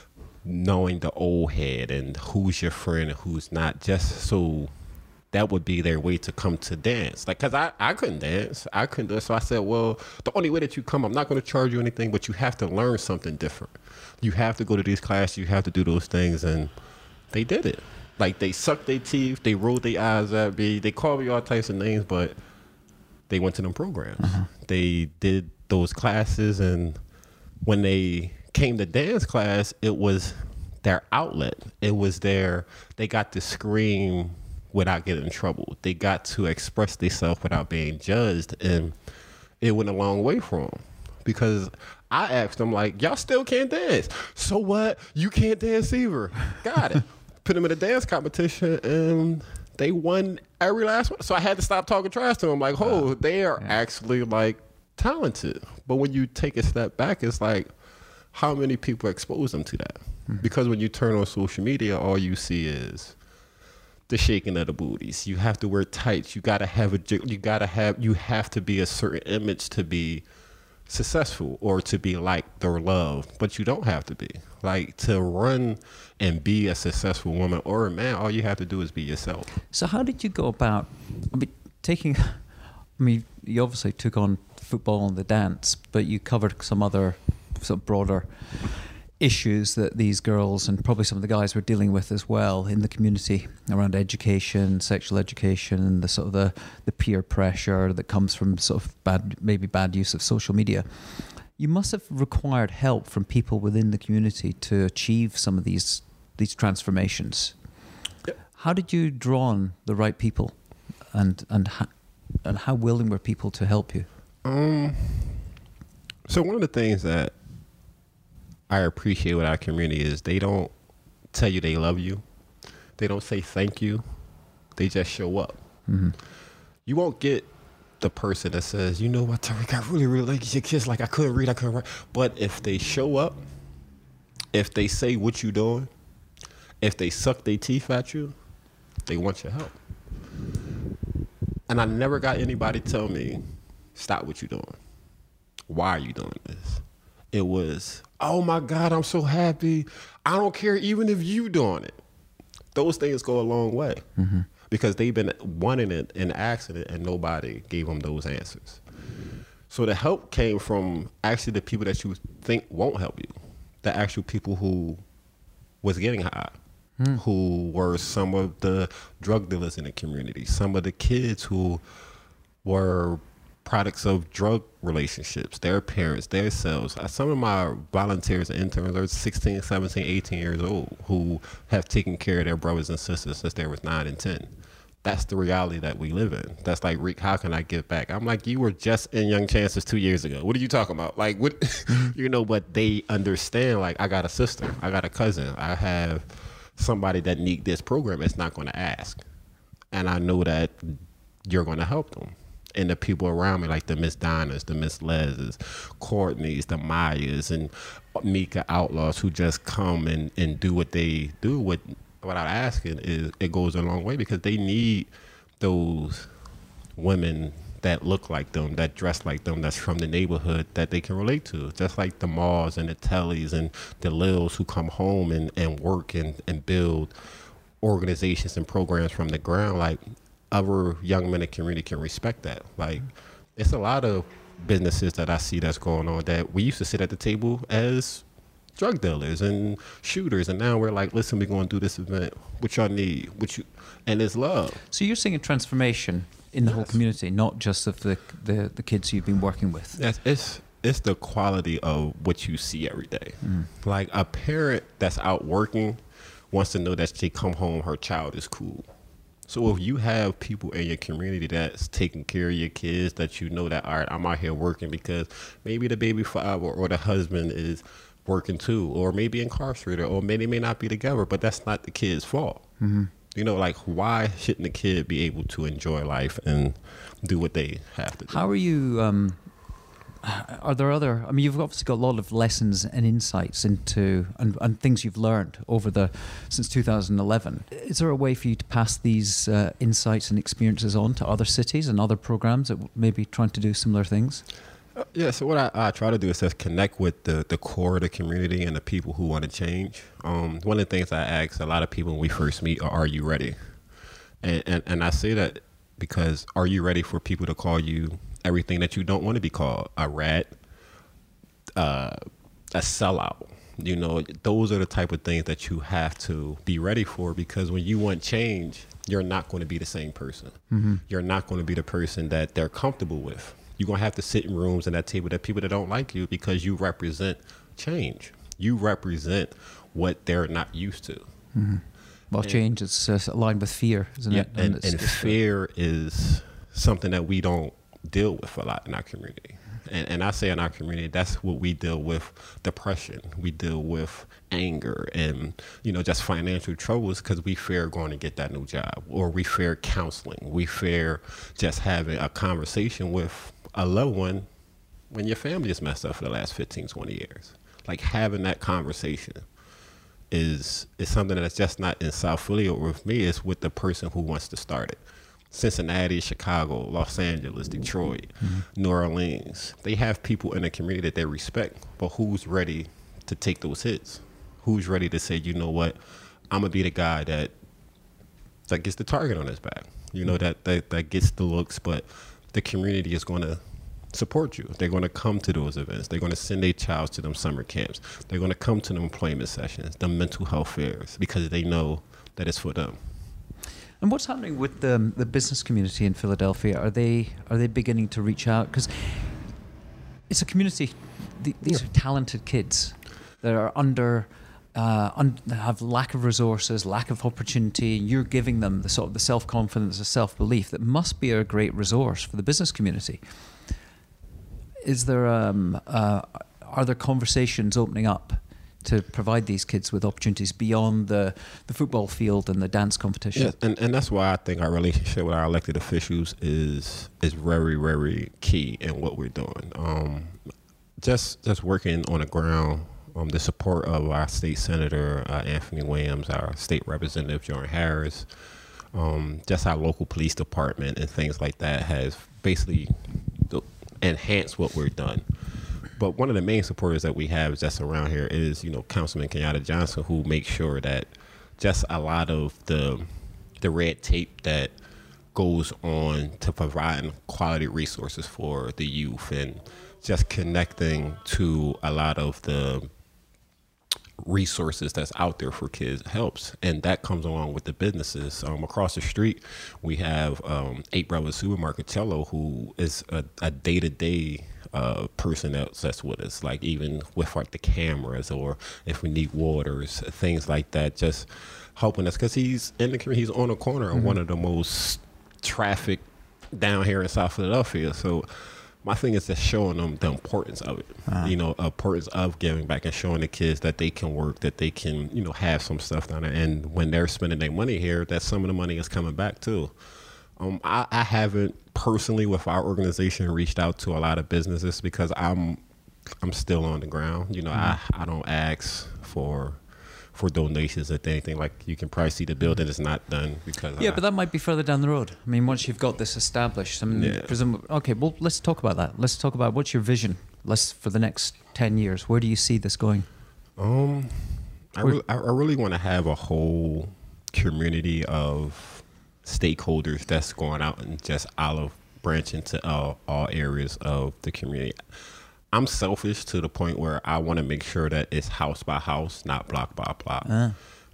knowing the old head and who's your friend and who's not, just so that would be their way to come to dance. Like, cause I, I couldn't dance. I couldn't do it. So I said, well, the only way that you come, I'm not going to charge you anything, but you have to learn something different. You have to go to these classes. You have to do those things. And they did it. Like, they sucked their teeth. They rolled their eyes at me. They called me all types of names, but they went to them programs. Uh-huh. They did those classes. And when they came to dance class, it was their outlet. It was their, they got to scream without getting in trouble. They got to express themselves without being judged. And it went a long way for them. Because I asked them, like, y'all still can't dance. So what? You can't dance either. Got it. Put them in a dance competition, and they won every last one. So I had to stop talking trash to them. Like, oh, they are yeah. actually, like, talented. But when you take a step back, it's like, how many people expose them to that? Mm-hmm. Because when you turn on social media, all you see is the shaking of the booties. You have to wear tights. You gotta have a. You gotta have. You have to be a certain image to be successful or to be liked or loved. But you don't have to be. Like, to run and be a successful woman or a man, all you have to do is be yourself. So how did you go about? I mean, taking. I mean, you obviously took on football and the dance, but you covered some other sort of broader issues that these girls and probably some of the guys were dealing with as well in the community around education, sexual education, and the sort of the, the peer pressure that comes from sort of bad, maybe bad use of social media. You must have required help from people within the community to achieve some of these these transformations. Yep. How did you draw on the right people, and and ha- and how willing were people to help you? Um. So one of the things that I appreciate with our community is they don't tell you they love you. They don't say thank you. They just show up. Mm-hmm. You won't get the person that says, you know what, Tariq, I really, really like your kids. Like, I couldn't read, I couldn't write. But if they show up, if they say what you doing, if they suck their teeth at you, they want your help. And I never got anybody tell me, stop what you doing. Why are you doing this? It was, oh my God, I'm so happy. I don't care even if you doing it. Those things go a long way. Mm-hmm. Because they've been wanting it and asking it, and nobody gave them those answers. So the help came from actually the people that you think won't help you. The actual people who was getting high, mm. who were some of the drug dealers in the community, some of the kids who were products of drug relationships, their parents, their selves. Some of my volunteers and interns are sixteen, seventeen, eighteen years old who have taken care of their brothers and sisters since they was nine and ten. That's the reality that we live in. That's like, Rick, how can I give back? I'm like, you were just in Young Chances two years ago. What are you talking about? Like, what, you know, but they understand, like, I got a sister, I got a cousin, I have somebody that need this program. It's not going to ask. And I know that you're going to help them. And the people around me, like the Miss Donnas, the Miss Leses, Courtneys, the Myers, and Mika Outlaws, who just come and, and do what they do with, without asking, is it goes a long way, because they need those women that look like them, that dress like them, that's from the neighborhood that they can relate to. Just like the Mars and the Tellys and the Lils who come home and, and work and, and build organizations and programs from the ground. Like, other young men in the community can respect that. Like, it's a lot of businesses that I see that's going on that we used to sit at the table as drug dealers and shooters, and now we're like, listen, we're going to do this event. What y'all need? What you? And it's love. So you're seeing a transformation in the yes. whole community, not just of the, the the kids you've been working with. Yes, it's it's the quality of what you see every day. Mm. Like, a parent that's out working wants to know that they come home, her child is cool. So if you have people in your community that's taking care of your kids, that you know that, all right, I'm out here working because maybe the baby father or the husband is working too, or maybe incarcerated, or maybe they may not be together, but that's not the kid's fault. Mm-hmm. You know, like, why shouldn't the kid be able to enjoy life and do what they have to do? How are you, um, are there other, I mean, you've obviously got a lot of lessons and insights into, and, and things you've learned over the, since two thousand eleven. Is there a way for you to pass these uh, insights and experiences on to other cities and other programs that may be trying to do similar things? Uh, yeah, so what I, I try to do is just connect with the, the core of the community and the people who want to change. Um, one of the things I ask a lot of people when we first meet are, are you ready? And, and, and I say that because are you ready for people to call you everything that you don't want to be called? A rat, uh, a sellout. You know, those are the type of things that you have to be ready for, because when you want change, you're not going to be the same person. Mm-hmm. You're not going to be the person that they're comfortable with. You're going to have to sit in rooms and at table that people that don't like you, because you represent change. You represent what they're not used to. Mm-hmm. Well, and, change is uh, aligned with fear, isn't yeah, it? And, and, and fear is something that we don't deal with a lot in our community. And, and I say in our community, that's what we deal with: depression. We deal with anger and, you know, just financial troubles, because we fear going to get that new job, or we fear counseling. We fear just having a conversation with a loved one when your family is messed up for the last fifteen, twenty years. Like, having that conversation is is something that's just not in South Philly or with me. It's with the person who wants to start it. Cincinnati, Chicago, Los Angeles, Detroit, mm-hmm. New Orleans. They have people in the community that they respect, but who's ready to take those hits? Who's ready to say, you know what, I'm gonna be the guy that that gets the target on his back. You know, that that, that gets the looks, but the community is gonna support you. They're gonna come to those events. They're gonna send their child to them summer camps. They're gonna come to them employment sessions, the mental health fairs, because they know that it's for them. And what's happening with the the business community in Philadelphia? Are they are they beginning to reach out? Because it's a community. Th- these yeah. are talented kids that are under uh, un- have lack of resources, lack of opportunity. You're giving them the sort of the self confidence, the self belief that must be a great resource for the business community. Is there um, uh, are there conversations opening up to provide these kids with opportunities beyond the, the football field and the dance competition? Yeah, and, and that's why I think our relationship with our elected officials is is very, very key in what we're doing. Um, just just working on the ground, um, the support of our state senator, uh, Anthony Williams, our state representative, Jordan Harris, um, just our local police department and things like that has basically enhanced what we're done. But one of the main supporters that we have just around here is, you know, Councilman Kenyatta Johnson, who makes sure that just a lot of the the red tape that goes on to providing quality resources for the youth and just connecting to a lot of the resources that's out there for kids helps. And that comes along with the businesses. Um, across the street, we have um, Eight Brothers Supermarket Cello, who is a, a day-to-day Uh, person that's, that's with us, like even with like the cameras, or if we need waters, things like that, just helping us, because he's in the he's on the corner of mm-hmm. one of the most traffic down here in South Philadelphia. So my thing is just showing them the importance of it, uh-huh. you know, importance of giving back and showing the kids that they can work, that they can, you know, have some stuff down there, and when they're spending their money here, that some of the money is coming back too. Um, I, I haven't personally, with our organization, reached out to a lot of businesses because I'm I'm still on the ground. You know, mm-hmm. I, I don't ask for for donations or anything. Like, you can probably see the building is not done because yeah, I, but that might be further down the road. I mean, once you've got this established, I mean, yeah. presumably, okay. Well, let's talk about that. Let's talk about what's your vision. Let's for the next ten years. Where do you see this going? Um, I re- I really want to have a whole community of stakeholders that's going out and just olive branch into all, all areas of the community. I'm selfish to the point where I want to make sure that it's house by house, not block by block. Uh.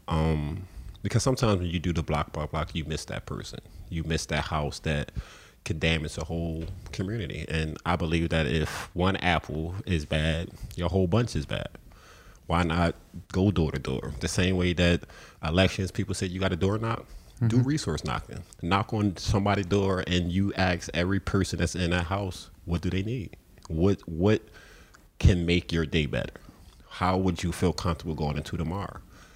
Um, because sometimes when you do the block by block, you miss that person. You miss that house that could damage the whole community. And I believe that if one apple is bad, your whole bunch is bad. Why not go door to door? The same way that elections, people say you got a door knock. Do resource knocking. Knock on somebody's door and you ask every person that's in that house, what do they need? What what can make your day better? How would you feel comfortable going into tomorrow?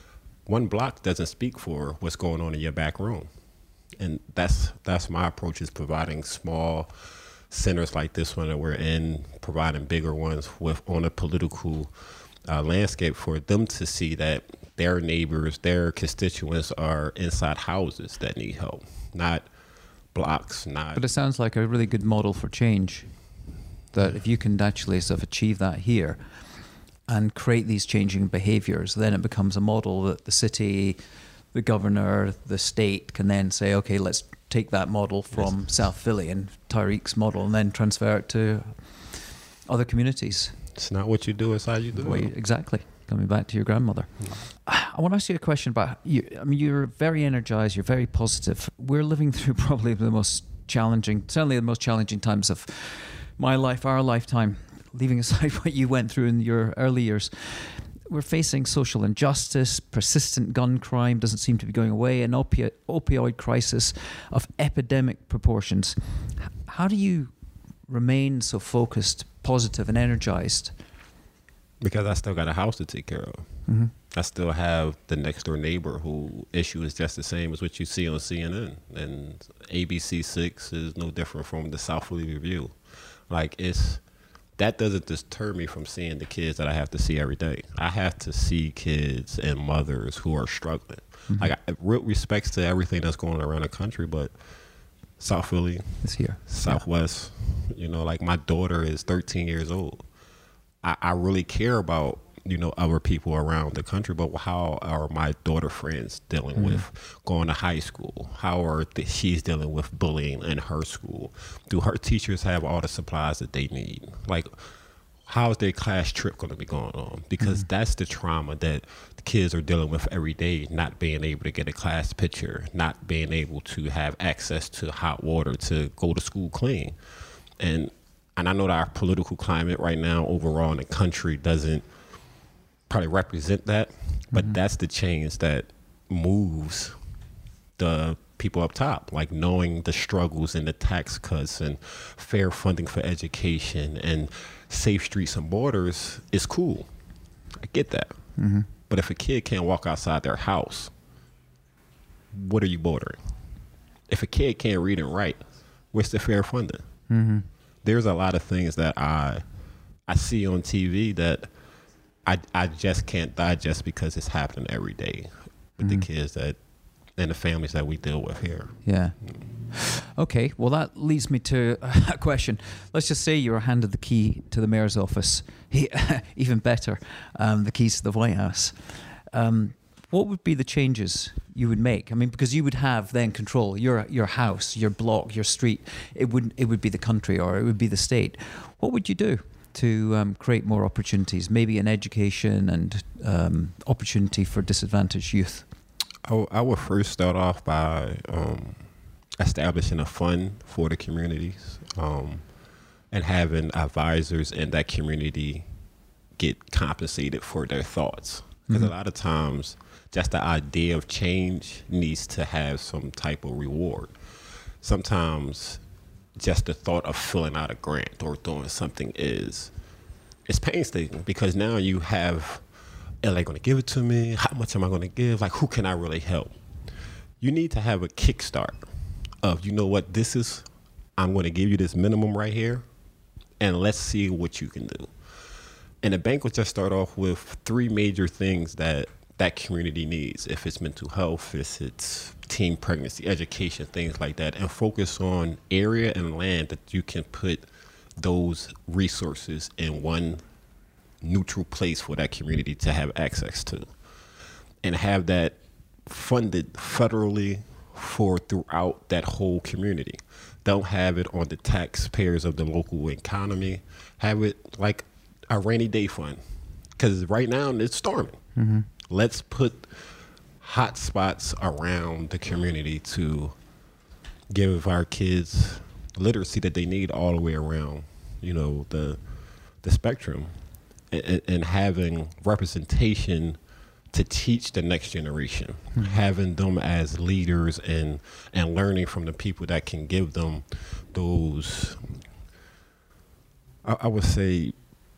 One block doesn't speak for what's going on in your back room. And that's that's my approach, is providing small centers like this one that we're in, providing bigger ones with on a political uh, landscape for them to see that their neighbors, their constituents are inside houses that need help, not blocks, not... But it sounds like a really good model for change. that if you can actually sort of achieve that here and create these changing behaviors, then it becomes a model that the city, the governor, the state can then say, okay, let's take that model from yes. South Philly and Tariq's model and then transfer it to other communities. It's not what you do, it's how you do Wait, it. Exactly. Coming back to your grandmother. I want to ask you a question about you. I mean, you're very energized, you're very positive. We're living through probably the most challenging, certainly the most challenging times of my life, our lifetime, leaving aside what you went through in your early years. We're facing social injustice, persistent gun crime doesn't seem to be going away, an opi- opioid crisis of epidemic proportions. How do you remain so focused, positive, and energized? Because I still got a house to take care of. Mm-hmm. I still have the next door neighbor who issue is just the same as what you see on C N N. And A B C six is no different from the South Philly Review. Like, it's, that doesn't deter me from seeing the kids that I have to see every day. I have to see kids and mothers who are struggling. Mm-hmm. Like, I, real respects to everything that's going on around the country, but South Philly is here. Southwest, yeah. You know, like my daughter is thirteen years old. I, I really care about, you know, other people around the country, but how are my daughter friends dealing mm-hmm. with going to high school? How are th- she's dealing with bullying in her school? Do her teachers have all the supplies that they need? Like, how is their class trip going to be going on? Because mm-hmm. that's the trauma that the kids are dealing with every day, not being able to get a class picture, not being able to have access to hot water to go to school clean. And and I know that our political climate right now overall in the country doesn't probably represent that, but mm-hmm. that's the change that moves the people up top, like knowing the struggles and the tax cuts and fair funding for education and safe streets and borders is cool. I get that. Mm-hmm. But if a kid can't walk outside their house, what are you bordering? If a kid can't read and write, where's the fair funding? Mm-hmm. There's a lot of things that I I see on T V that I I just can't digest because it's happening every day with mm-hmm. the kids that and the families that we deal with here. Yeah. Okay. Well, that leads me to a question. Let's just say you were handed the key to the mayor's office. He, even better, um, the keys to the White House. Um, what would be the changes you would make? I mean, because you would have then control your your house, your block, your street. It would it would be the country or it would be the state. What would you do to um, create more opportunities, maybe in education and um, opportunity for disadvantaged youth? I, I would first start off by um, establishing a fund for the communities um, and having advisors in that community get compensated for their thoughts. Because mm-hmm. a lot of times, just the idea of change needs to have some type of reward. Sometimes just the thought of filling out a grant or doing something is, it's painstaking because now you have, are they going to give it to me? How much am I going to give? Like, who can I really help? You need to have a kickstart of, you know what, this is, I'm going to give you this minimum right here, and let's see what you can do. And the bank would just start off with three major things that that community needs. If it's mental health, if it's teen pregnancy, education, things like that, and focus on area and land that you can put those resources in one neutral place for that community to have access to, and have that funded federally for throughout that whole community. Don't have it on the taxpayers of the local economy. Have it like a rainy day fund, because right now it's storming. Mm-hmm. Let's put hot spots around the community to give our kids literacy that they need all the way around, you know, the the spectrum, and, and having representation to teach the next generation, mm-hmm. having them as leaders and and learning from the people that can give them those, I, I would say,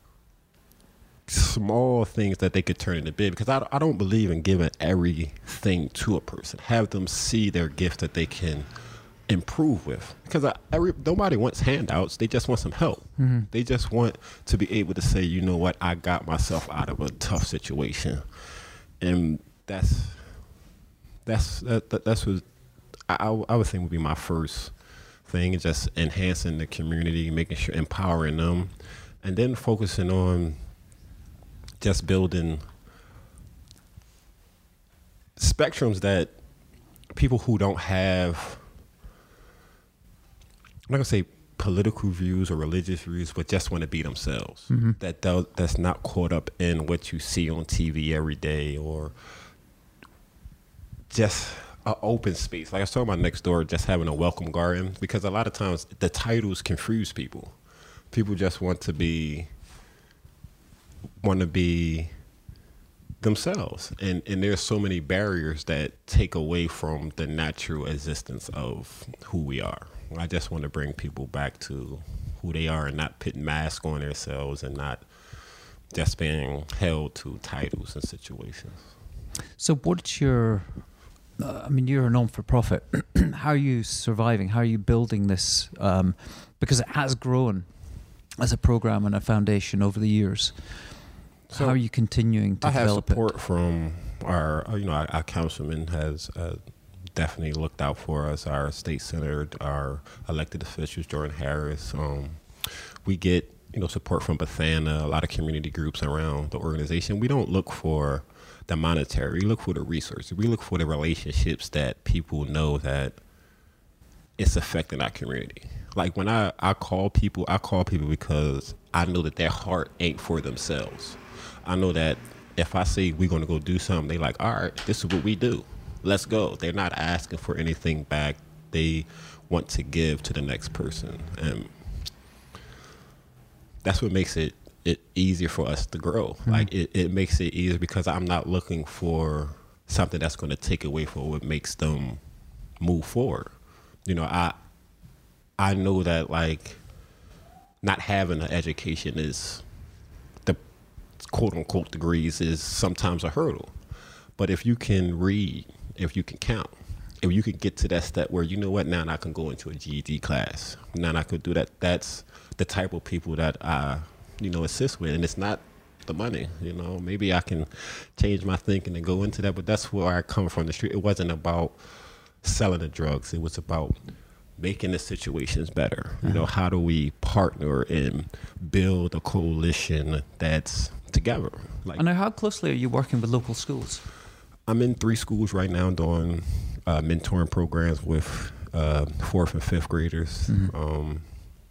small things that they could turn into big, because I, I don't believe in giving everything to a person. Have them see their gift that they can improve with, because I, every, nobody wants handouts. They just want some help. Mm-hmm. They just want to be able to say, you know what, I got myself out of a tough situation. And that's that's that, that, that's what I, I would think would be my first thing, is just enhancing the community, making sure, empowering them, and then focusing on just building spectrums that people who don't have, I'm not gonna say political views or religious views, but just want to be themselves. Mm-hmm. That that's not caught up in what you see on T V every day, or just an open space. Like I was talking about next door, just having a welcome garden, because a lot of times the titles confuse people. People just want to be want to be themselves, and and there's so many barriers that take away from the natural existence of who we are. I just want to bring people back to who they are and not putting masks on themselves and not just being held to titles and situations. So what's your, uh, I mean, you're a non-for-profit. How are you surviving? How are you building this? Um, because it has grown as a program and a foundation over the years. So how are you continuing to I have develop support it? from our, you know, our, our councilman has uh, definitely looked out for us, our state senator, our elected officials, Jordan Harris. Um, we get, you know, support from Bethana, a lot of community groups around the organization. We don't look for the monetary. We look for the resources. We look for the relationships that people know that it's affecting our community. Like when I, I call people, I call people because I know that their heart ain't for themselves. I know that if I say we're going to go do something, they like, all right, this is what we do. Let's go. They're not asking for anything back. They want to give to the next person. And that's what makes it, it easier for us to grow. Mm-hmm. Like it, it makes it easier because I'm not looking for something that's going to take away from what makes them move forward. You know, I I know that like not having an education is the quote unquote degrees is sometimes a hurdle. But if you can read, if you can count, if you can get to that step where, you know what, now I can go into a G E D class. Now I could do that. That's the type of people that I, you know, assist with. And it's not the money, you know, maybe I can change my thinking and go into that. But that's where I come from the street. It wasn't about selling the drugs. It was about making the situations better. You know, how do we partner and build a coalition that's together? Like, And now how closely are you working with local schools? I'm in three schools right now doing uh, mentoring programs with uh, fourth and fifth graders. Mm-hmm. Um,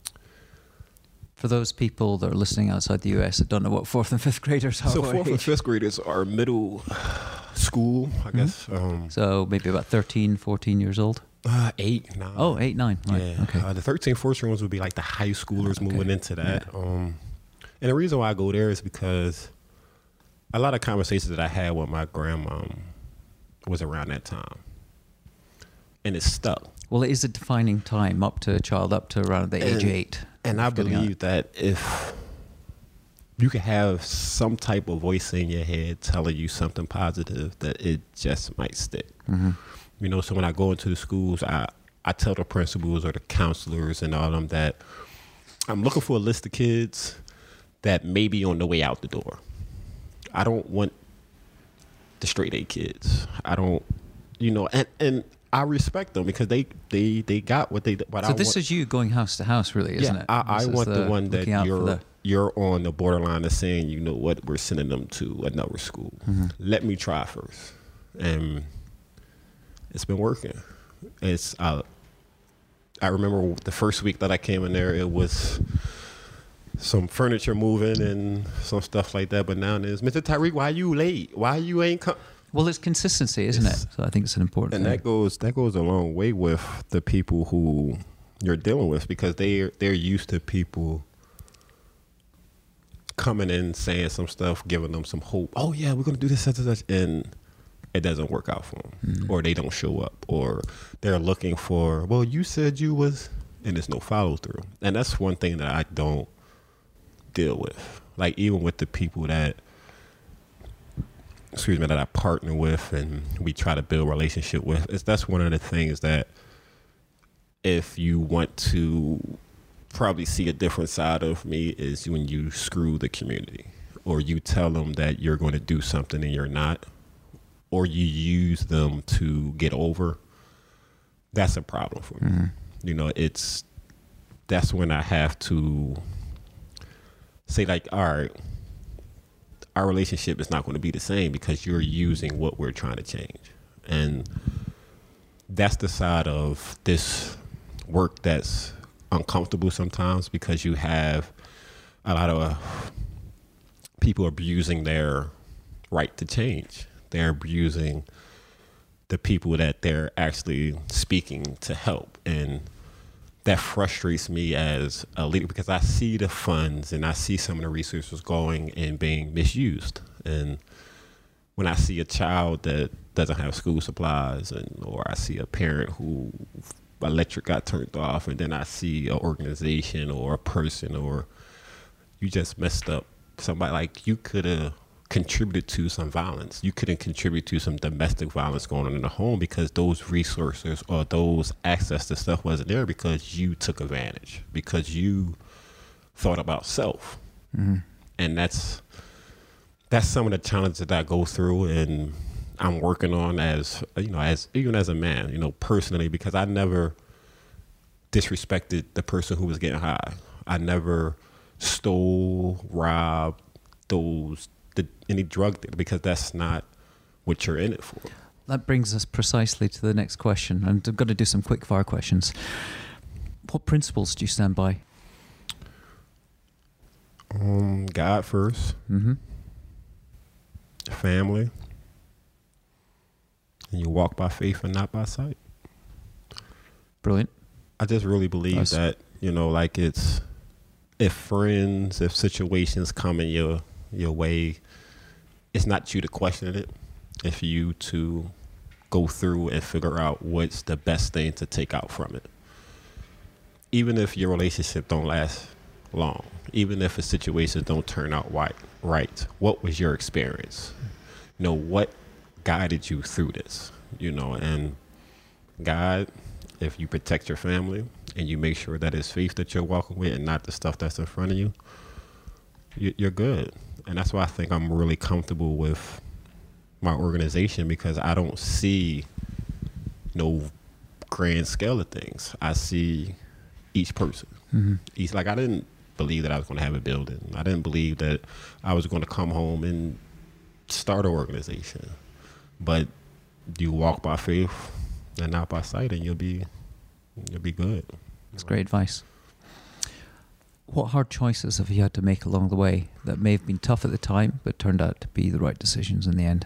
For those people that are listening outside the U S that don't know what fourth and fifth graders are. So fourth and fifth graders are middle school, I mm-hmm. guess. Um, so maybe about thirteen, fourteen years old? Uh, eight, nine. Oh, eight, nine. Right. Yeah. Okay. Uh, the thirteen, fourteen ones would be like the high schoolers okay. moving into that. Yeah. Um, and the reason why I go there is because a lot of conversations that I had with my grandma was around that time. And it's stuck. Well, it is a defining time up to a child up to around the and, age eight. And I believe that if you can have some type of voice in your head telling you something positive, that it just might stick. Mm-hmm. You know, so when I go into the schools, I, I tell the principals or the counselors and all of them that I'm looking for a list of kids that may be on the way out the door. I don't want the straight A kids. I don't, you know, and, and I respect them because they, they, they got what they. But so I this want, is you going house to house, really, isn't yeah, it? I, I want the, the one that you're the... you're on the borderline of saying, you know what, we're sending them to another school. Mm-hmm. Let me try first, and it's been working. It's uh, I remember the first week that I came in there, it was some furniture moving and some stuff like that. But now there's Mister Tyreek, why you late? Why you ain't come? Well, it's consistency, isn't it's, it? So I think it's an important and thing. that goes that goes a long way with the people who you're dealing with, because they they're used to people coming in saying some stuff, giving them some hope. Oh yeah, we're gonna do this, such and such, and it doesn't work out for them, mm-hmm. or they don't show up, or they're looking for, well, you said you was, and there's no follow through. And that's one thing that I don't deal with. Like even with the people that, excuse me, that I partner with and we try to build a relationship with, is that's one of the things that if you want to probably see a different side of me is when you screw the community, or you tell them that you're going to do something and you're not, or you use them to get over. That's a problem for me. Mm-hmm. you know, it's that's when I have to say, like, all right, our relationship is not going to be the same because you're using what we're trying to change. And that's the side of this work that's uncomfortable sometimes, because you have a lot of uh, people abusing their right to change. They're abusing the people that they're actually speaking to help. And that frustrates me as a leader, because I see the funds and I see some of the resources going and being misused. And when I see a child that doesn't have school supplies, and or I see a parent who electric got turned off, and then I see an organization or a person, or you just messed up somebody, like you could have contributed to some violence. You couldn't contribute to some domestic violence going on in the home because those resources or those access to stuff wasn't there, because you took advantage, because you thought about self. Mm-hmm. And that's that's some of the challenges that I go through, and I'm working on as, you know, as even as a man, you know, personally, because I never disrespected the person who was getting high. I never stole, robbed, those the, any drug, because that's not what you're in it for. That brings us precisely to the next question, and I'm going to do some quick fire questions. What principles do you stand by? Um, God first. Mm-hmm. Family. And you walk by faith and not by sight. Brilliant. I just really believe nice. that, you know, like it's, if friends, if situations come in your your way, it's not you to question it. It's you to go through and figure out what's the best thing to take out from it. Even if your relationship don't last long, even if the situations don't turn out right, right, what was your experience? You know, what guided you through this? You know, and God, if you protect your family and you make sure that it's faith that you're walking with and not the stuff that's in front of you, you're good. And that's why I think I'm really comfortable with my organization, because I don't see no grand scale of things. I see each person. Mm-hmm. Each, like, I didn't believe that I was going to have a building. I didn't believe that I was going to come home and start an organization. But you walk by faith and not by sight, and you'll be you'll be good. That's great advice. What hard choices have you had to make along the way that may have been tough at the time but turned out to be the right decisions in the end?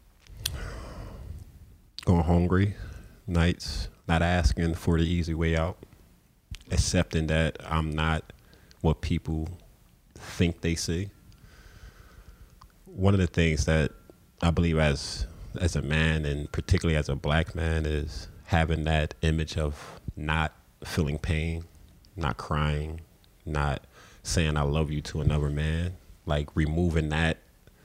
Going hungry nights, not asking for the easy way out, accepting that I'm not what people think they see. One of the things that I believe as as a man, and particularly as a black man, is having that image of not feeling pain, not crying, not saying I love you to another man. Like, removing that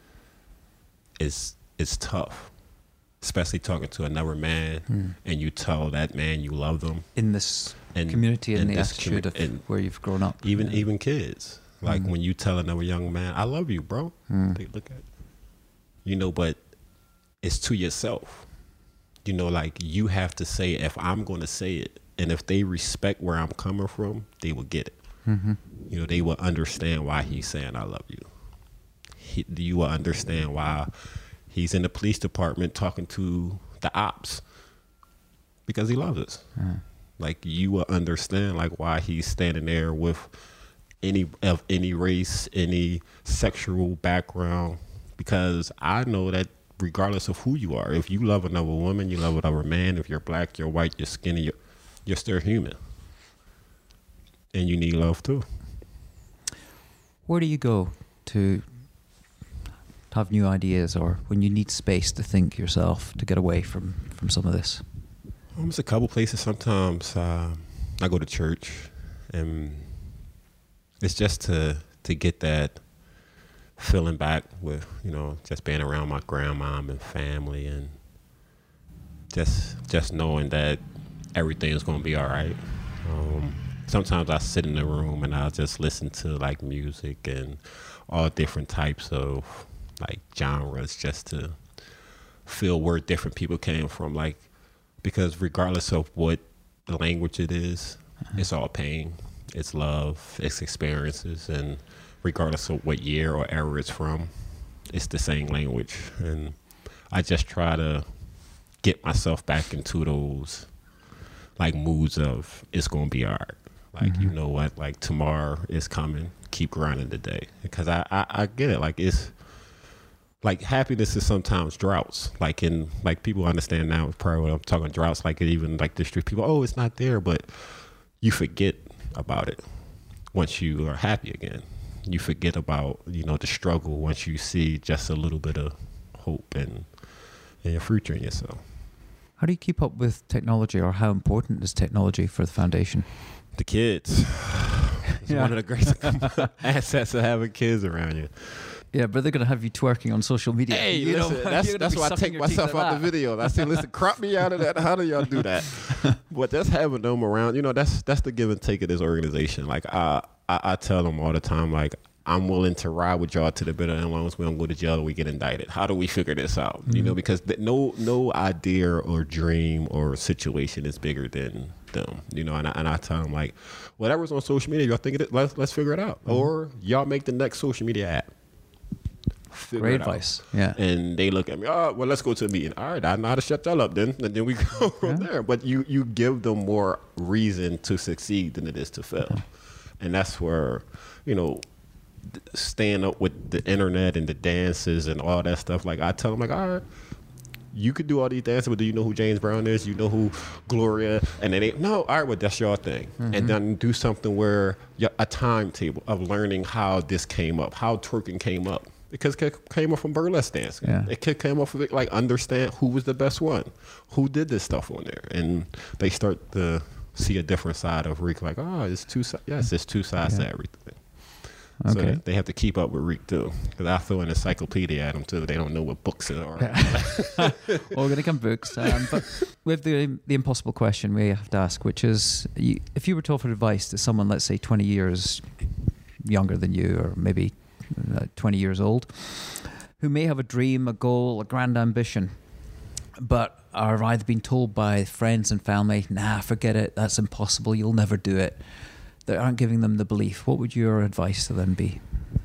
is is tough, especially talking to another man hmm. and you tell that man you love them. In this and, community and the attitude commu- of where you've grown up. Even yeah. even kids. Like, hmm. when you tell another young man, I love you, bro. Hmm. They look at it. You know, but it's to yourself. You know, like, you have to say, if I'm going to say it, and if they respect where I'm coming from, they will get it. Mm-hmm. You know, they will understand why he's saying I love you. He, you will understand why he's in the police department talking to the ops, because he loves us. Mm. Like, you will understand, like, why he's standing there with any of any race, any sexual background, because I know that regardless of who you are, if you love another woman, you love another man, if you're black, you're white, you're skinny, you're, you're still human. And you need love too. Where do you go to have new ideas, or when you need space to think yourself, to get away from, from some of this? Um, there's a couple places. Sometimes uh, I go to church, and it's just to to get that feeling back with, you know, just being around my grandmom and family, and just just knowing that everything's going to be all right. Um, sometimes I sit in the room and I'll just listen to, like, music and all different types of, like, genres, just to feel where different people came from. Like, because regardless of what language it is, It's all pain, it's love, it's experiences, and regardless of what year or era it's from, it's the same language. And I just try to get myself back into those like moods of it's gonna be all right. Like, mm-hmm. you know what, like tomorrow is coming, keep grinding today. Because I, I, I get it. Like it's like happiness is sometimes droughts. Like in like people understand now probably when I'm talking droughts, like even like the street people, oh, it's not there, but you forget about it once you are happy again. You forget about, you know, the struggle once you see just a little bit of hope and, and your future in yourself. How do you keep up with technology, or how important is technology for the foundation? The kids. It's yeah. one of the great assets of having kids around you. Yeah, but they're going to have you twerking on social media. Hey, you listen, know, that's, that's why I take myself out the video. I say, listen, crop me out of that. How do y'all do that? But that's having them around. You know, that's that's the give and take of this organization. Like, I, I, I tell them all the time, like, I'm willing to ride with y'all to the bitter end as long as we don't go to jail or we get indicted. How do we figure this out? Mm-hmm. You know, because th- no no idea or dream or situation is bigger than them. You know, and I, and I tell them, like, whatever's on social media, y'all think it, let's, let's figure it out. Mm-hmm. Or y'all make the next social media app. Figure Great advice. Yeah. And they look at me, oh, well, let's go to a meeting. All right, I know how to shut y'all up then. And then we go from yeah. there. But you, you give them more reason to succeed than it is to fail. Yeah. And that's where, you know, staying up with the internet and the dances and all that stuff. Like, I tell them, like, all right, you could do all these dances, but do you know who James Brown is? You know who Gloria? And then they, no, all right, well, that's your thing. Mm-hmm. And then do something where a timetable of learning how this came up, how twerking came up. Because it came up from burlesque dance. Yeah. It came off of it, like, understand who was the best one, who did this stuff on there. And they start to see a different side of Reek, like, oh, it's two sides. Yes, it's two sides yeah. to everything. Okay. So they have to keep up with Reek too, because I throw an encyclopedia at them too. They don't know what books are. Yeah. All going to come books. Um, but with the the impossible question we have to ask, which is, you, if you were to offer advice to someone, let's say twenty years younger than you, or maybe uh, twenty years old, who may have a dream, a goal, a grand ambition, but are either being told by friends and family, nah, forget it, that's impossible, you'll never do it, that aren't giving them the belief, what would your advice to them be?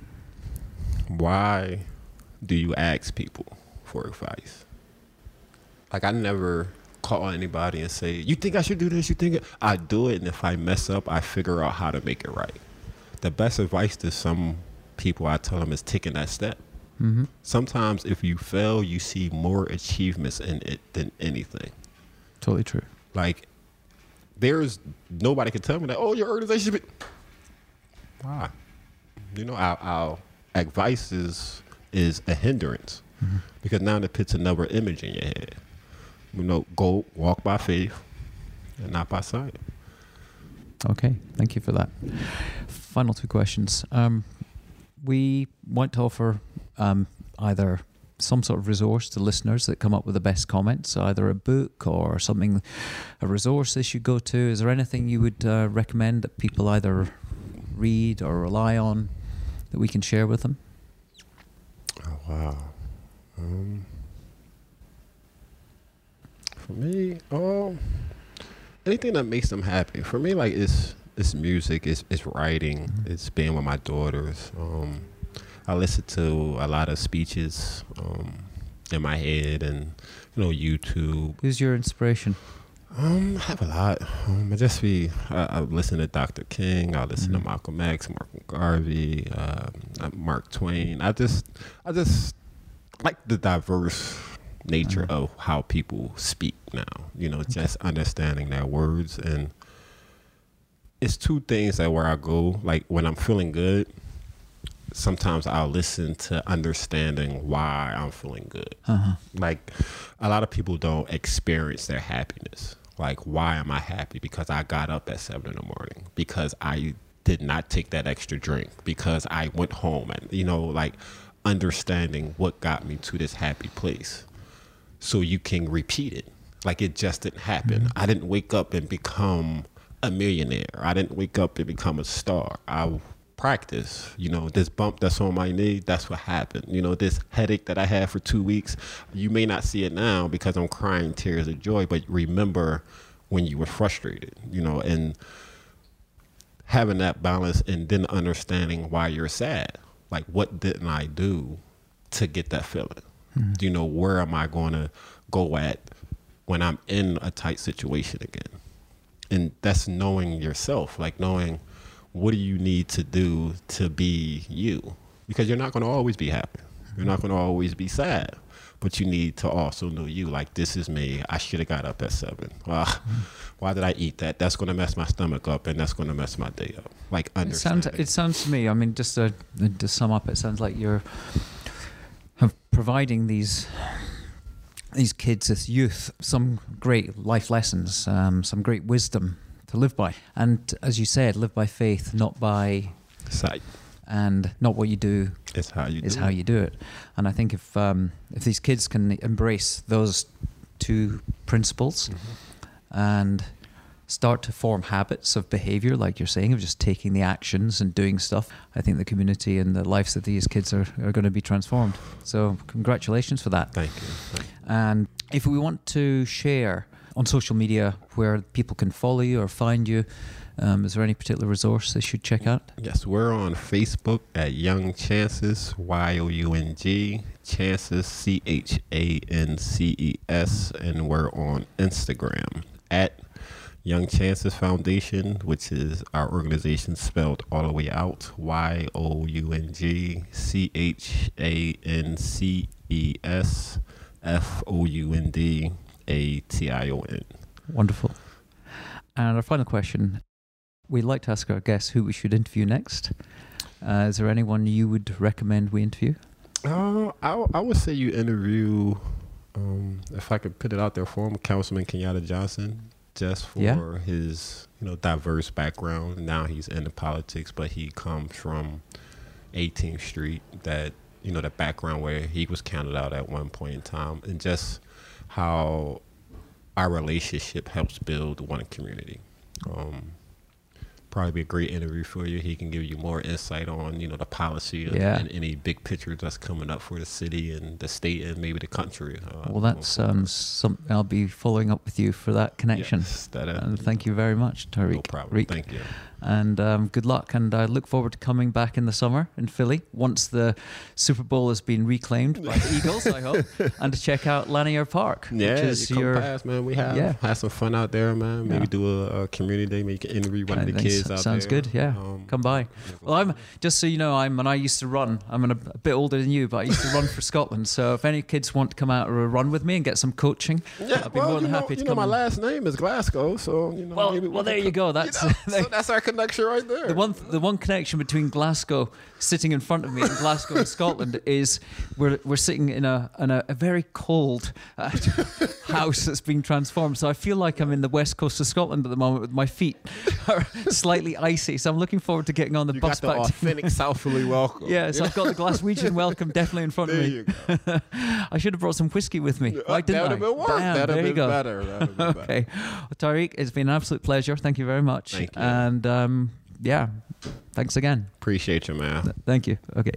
Why do you ask people for advice? Like, I never call anybody and say, you think I should do this? You think it? I do it, and if I mess up, I figure out how to make it right. The best advice to some people, I tell them, is taking that step. Mm-hmm. Sometimes if you fail, you see more achievements in it than anything. Totally true. Like, there's nobody can tell me that, oh, your organization should be. Why? You know, our, our advice is, is a hindrance, mm-hmm. because now it puts another image in your head. You know, go walk by faith and not by sight. Okay, thank you for that. Final two questions. Um, we want to offer um, either some sort of resource to listeners that come up with the best comments, either a book or something, a resource they should go to. Is there anything you would uh, recommend that people either read or rely on that we can share with them? Oh, wow. Um, for me, oh, anything that makes them happy. For me, like, it's, it's music, it's, it's writing, mm-hmm. it's being with my daughters. Um, I listen to a lot of speeches um, in my head, and, you know, YouTube. Who's your inspiration? Um, I have a lot. Um, I just be, I, I listen to Doctor King. I listen mm-hmm. to Malcolm X, Mark Garvey, uh, Mark Twain. I just, I just like the diverse nature mm-hmm. of how people speak now. You know, okay. just understanding their words. And it's two things that where I go, like when I'm feeling good, sometimes I'll listen to understanding why I'm feeling good. Uh-huh. Like, a lot of people don't experience their happiness. Like, why am I happy? Because I got up at seven in the morning. Because I did not take that extra drink. Because I went home. And, you know, like, understanding what got me to this happy place. So you can repeat it. Like, it just didn't happen. Mm-hmm. I didn't wake up and become a millionaire. I didn't wake up and become a star. I practice, you know, this bump that's on my knee, that's what happened. You know, this headache that I had for two weeks, you may not see it now because I'm crying tears of joy, but remember when you were frustrated, you know, and having that balance and then understanding why you're sad. Like, what didn't I do to get that feeling? Mm-hmm. You know, where am I going to go at when I'm in a tight situation again? And that's knowing yourself, like knowing what do you need to do to be you? Because you're not going to always be happy. You're not going to always be sad. But you need to also know you. Like, this is me. I should have got up at seven. Well, mm-hmm. Why did I eat that? That's going to mess my stomach up, and that's going to mess my day up. Like, understanding. It sounds, it sounds to me, I mean, just to, to sum up, it sounds like you're providing these these kids, this youth, some great life lessons, um, some great wisdom to live by. And as you said, live by faith, not by sight. And not what you do is how you is do how it. you do it. And I think if um, if these kids can embrace those two principles mm-hmm. and start to form habits of behavior, like you're saying, of just taking the actions and doing stuff, I think the community and the lives of these kids are, are going to be transformed. So congratulations for that. Thank you. Thank you. And if we want to share on social media where people can follow you or find you, Um, is there any particular resource they should check out? Yes, we're on Facebook at Young Chances, Y O U N G, Chances, C H A N C E S, and we're on Instagram at Young Chances Foundation, which is our organization spelled all the way out, Y O U N G, C H A N C E S, F O U N D A T I O N. Wonderful. And our final question, we'd like to ask our guests who we should interview next. Uh, is there anyone you would recommend we interview? Uh, I, I would say you interview, um, if I could put it out there for him, Councilman Kenyatta Johnson, just for yeah. his you know diverse background. Now he's into politics, but he comes from eighteenth Street, that you know the background where he was counted out at one point in time, and just how our relationship helps build one community. Um, probably be a great interview for you. He can give you more insight on, you know, the policy of, yeah. and any big picture that's coming up for the city and the state and maybe the country. Uh, well, that's um, something I'll be following up with you for that connection. Yes, that, uh, and thank you very much, Tariq. No problem. Riek. Thank you. And um, good luck. And I look forward to coming back in the summer in Philly once the Super Bowl has been reclaimed by the Eagles, I hope, and to check out Lanier Park. Yeah, which is you come your, past, man. We have yeah. had some fun out there, man. Maybe Yeah. do a, a community day. Maybe you can interview one I of the think kids so- out sounds there. good. Yeah, Um, come by. Well, I'm just so you know, I'm and I used to run. I'm an, a bit older than you, but I used to run for Scotland. So if any kids want to come out or run with me and get some coaching, Yeah, I'd be well, more than you know, happy to you know, come. my and- last name is Glasgow, so you know. Well, maybe we well, can there you co- go. That's you know, so that's our connection right there. The one, the one connection between Glasgow sitting in front of me and Glasgow in Scotland is we're we're sitting in a in a, a very cold uh, house that's being transformed. So I feel like I'm in the west coast of Scotland at the moment with my feet are slightly icy. So I'm looking forward to getting on the You bus got the back. authentic Southerly welcome. Yeah, so I've got the Glaswegian welcome definitely in front There of me. you go. I should have brought some whiskey with me. Why didn't That'd I? have been worse. Damn, That'd there have you been go. better. That'd have been better. Okay, well, Tariq, it's been an absolute pleasure. Thank you very much. Thank you. And um, yeah, thanks again. Appreciate you, man. Th- Thank you. Okay.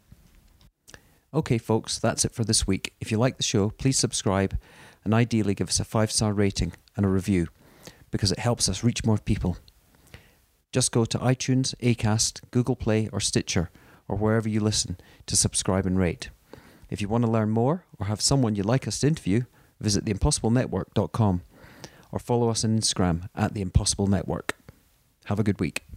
Okay, folks, that's it for this week. If you like the show, please subscribe and ideally give us a five-star rating and a review because it helps us reach more people. Just go to iTunes, Acast, Google Play or Stitcher or wherever you listen to subscribe and rate. If you want to learn more or have someone you'd like us to interview, visit the impossible network dot com or follow us on Instagram at The Impossible Network. Have a good week.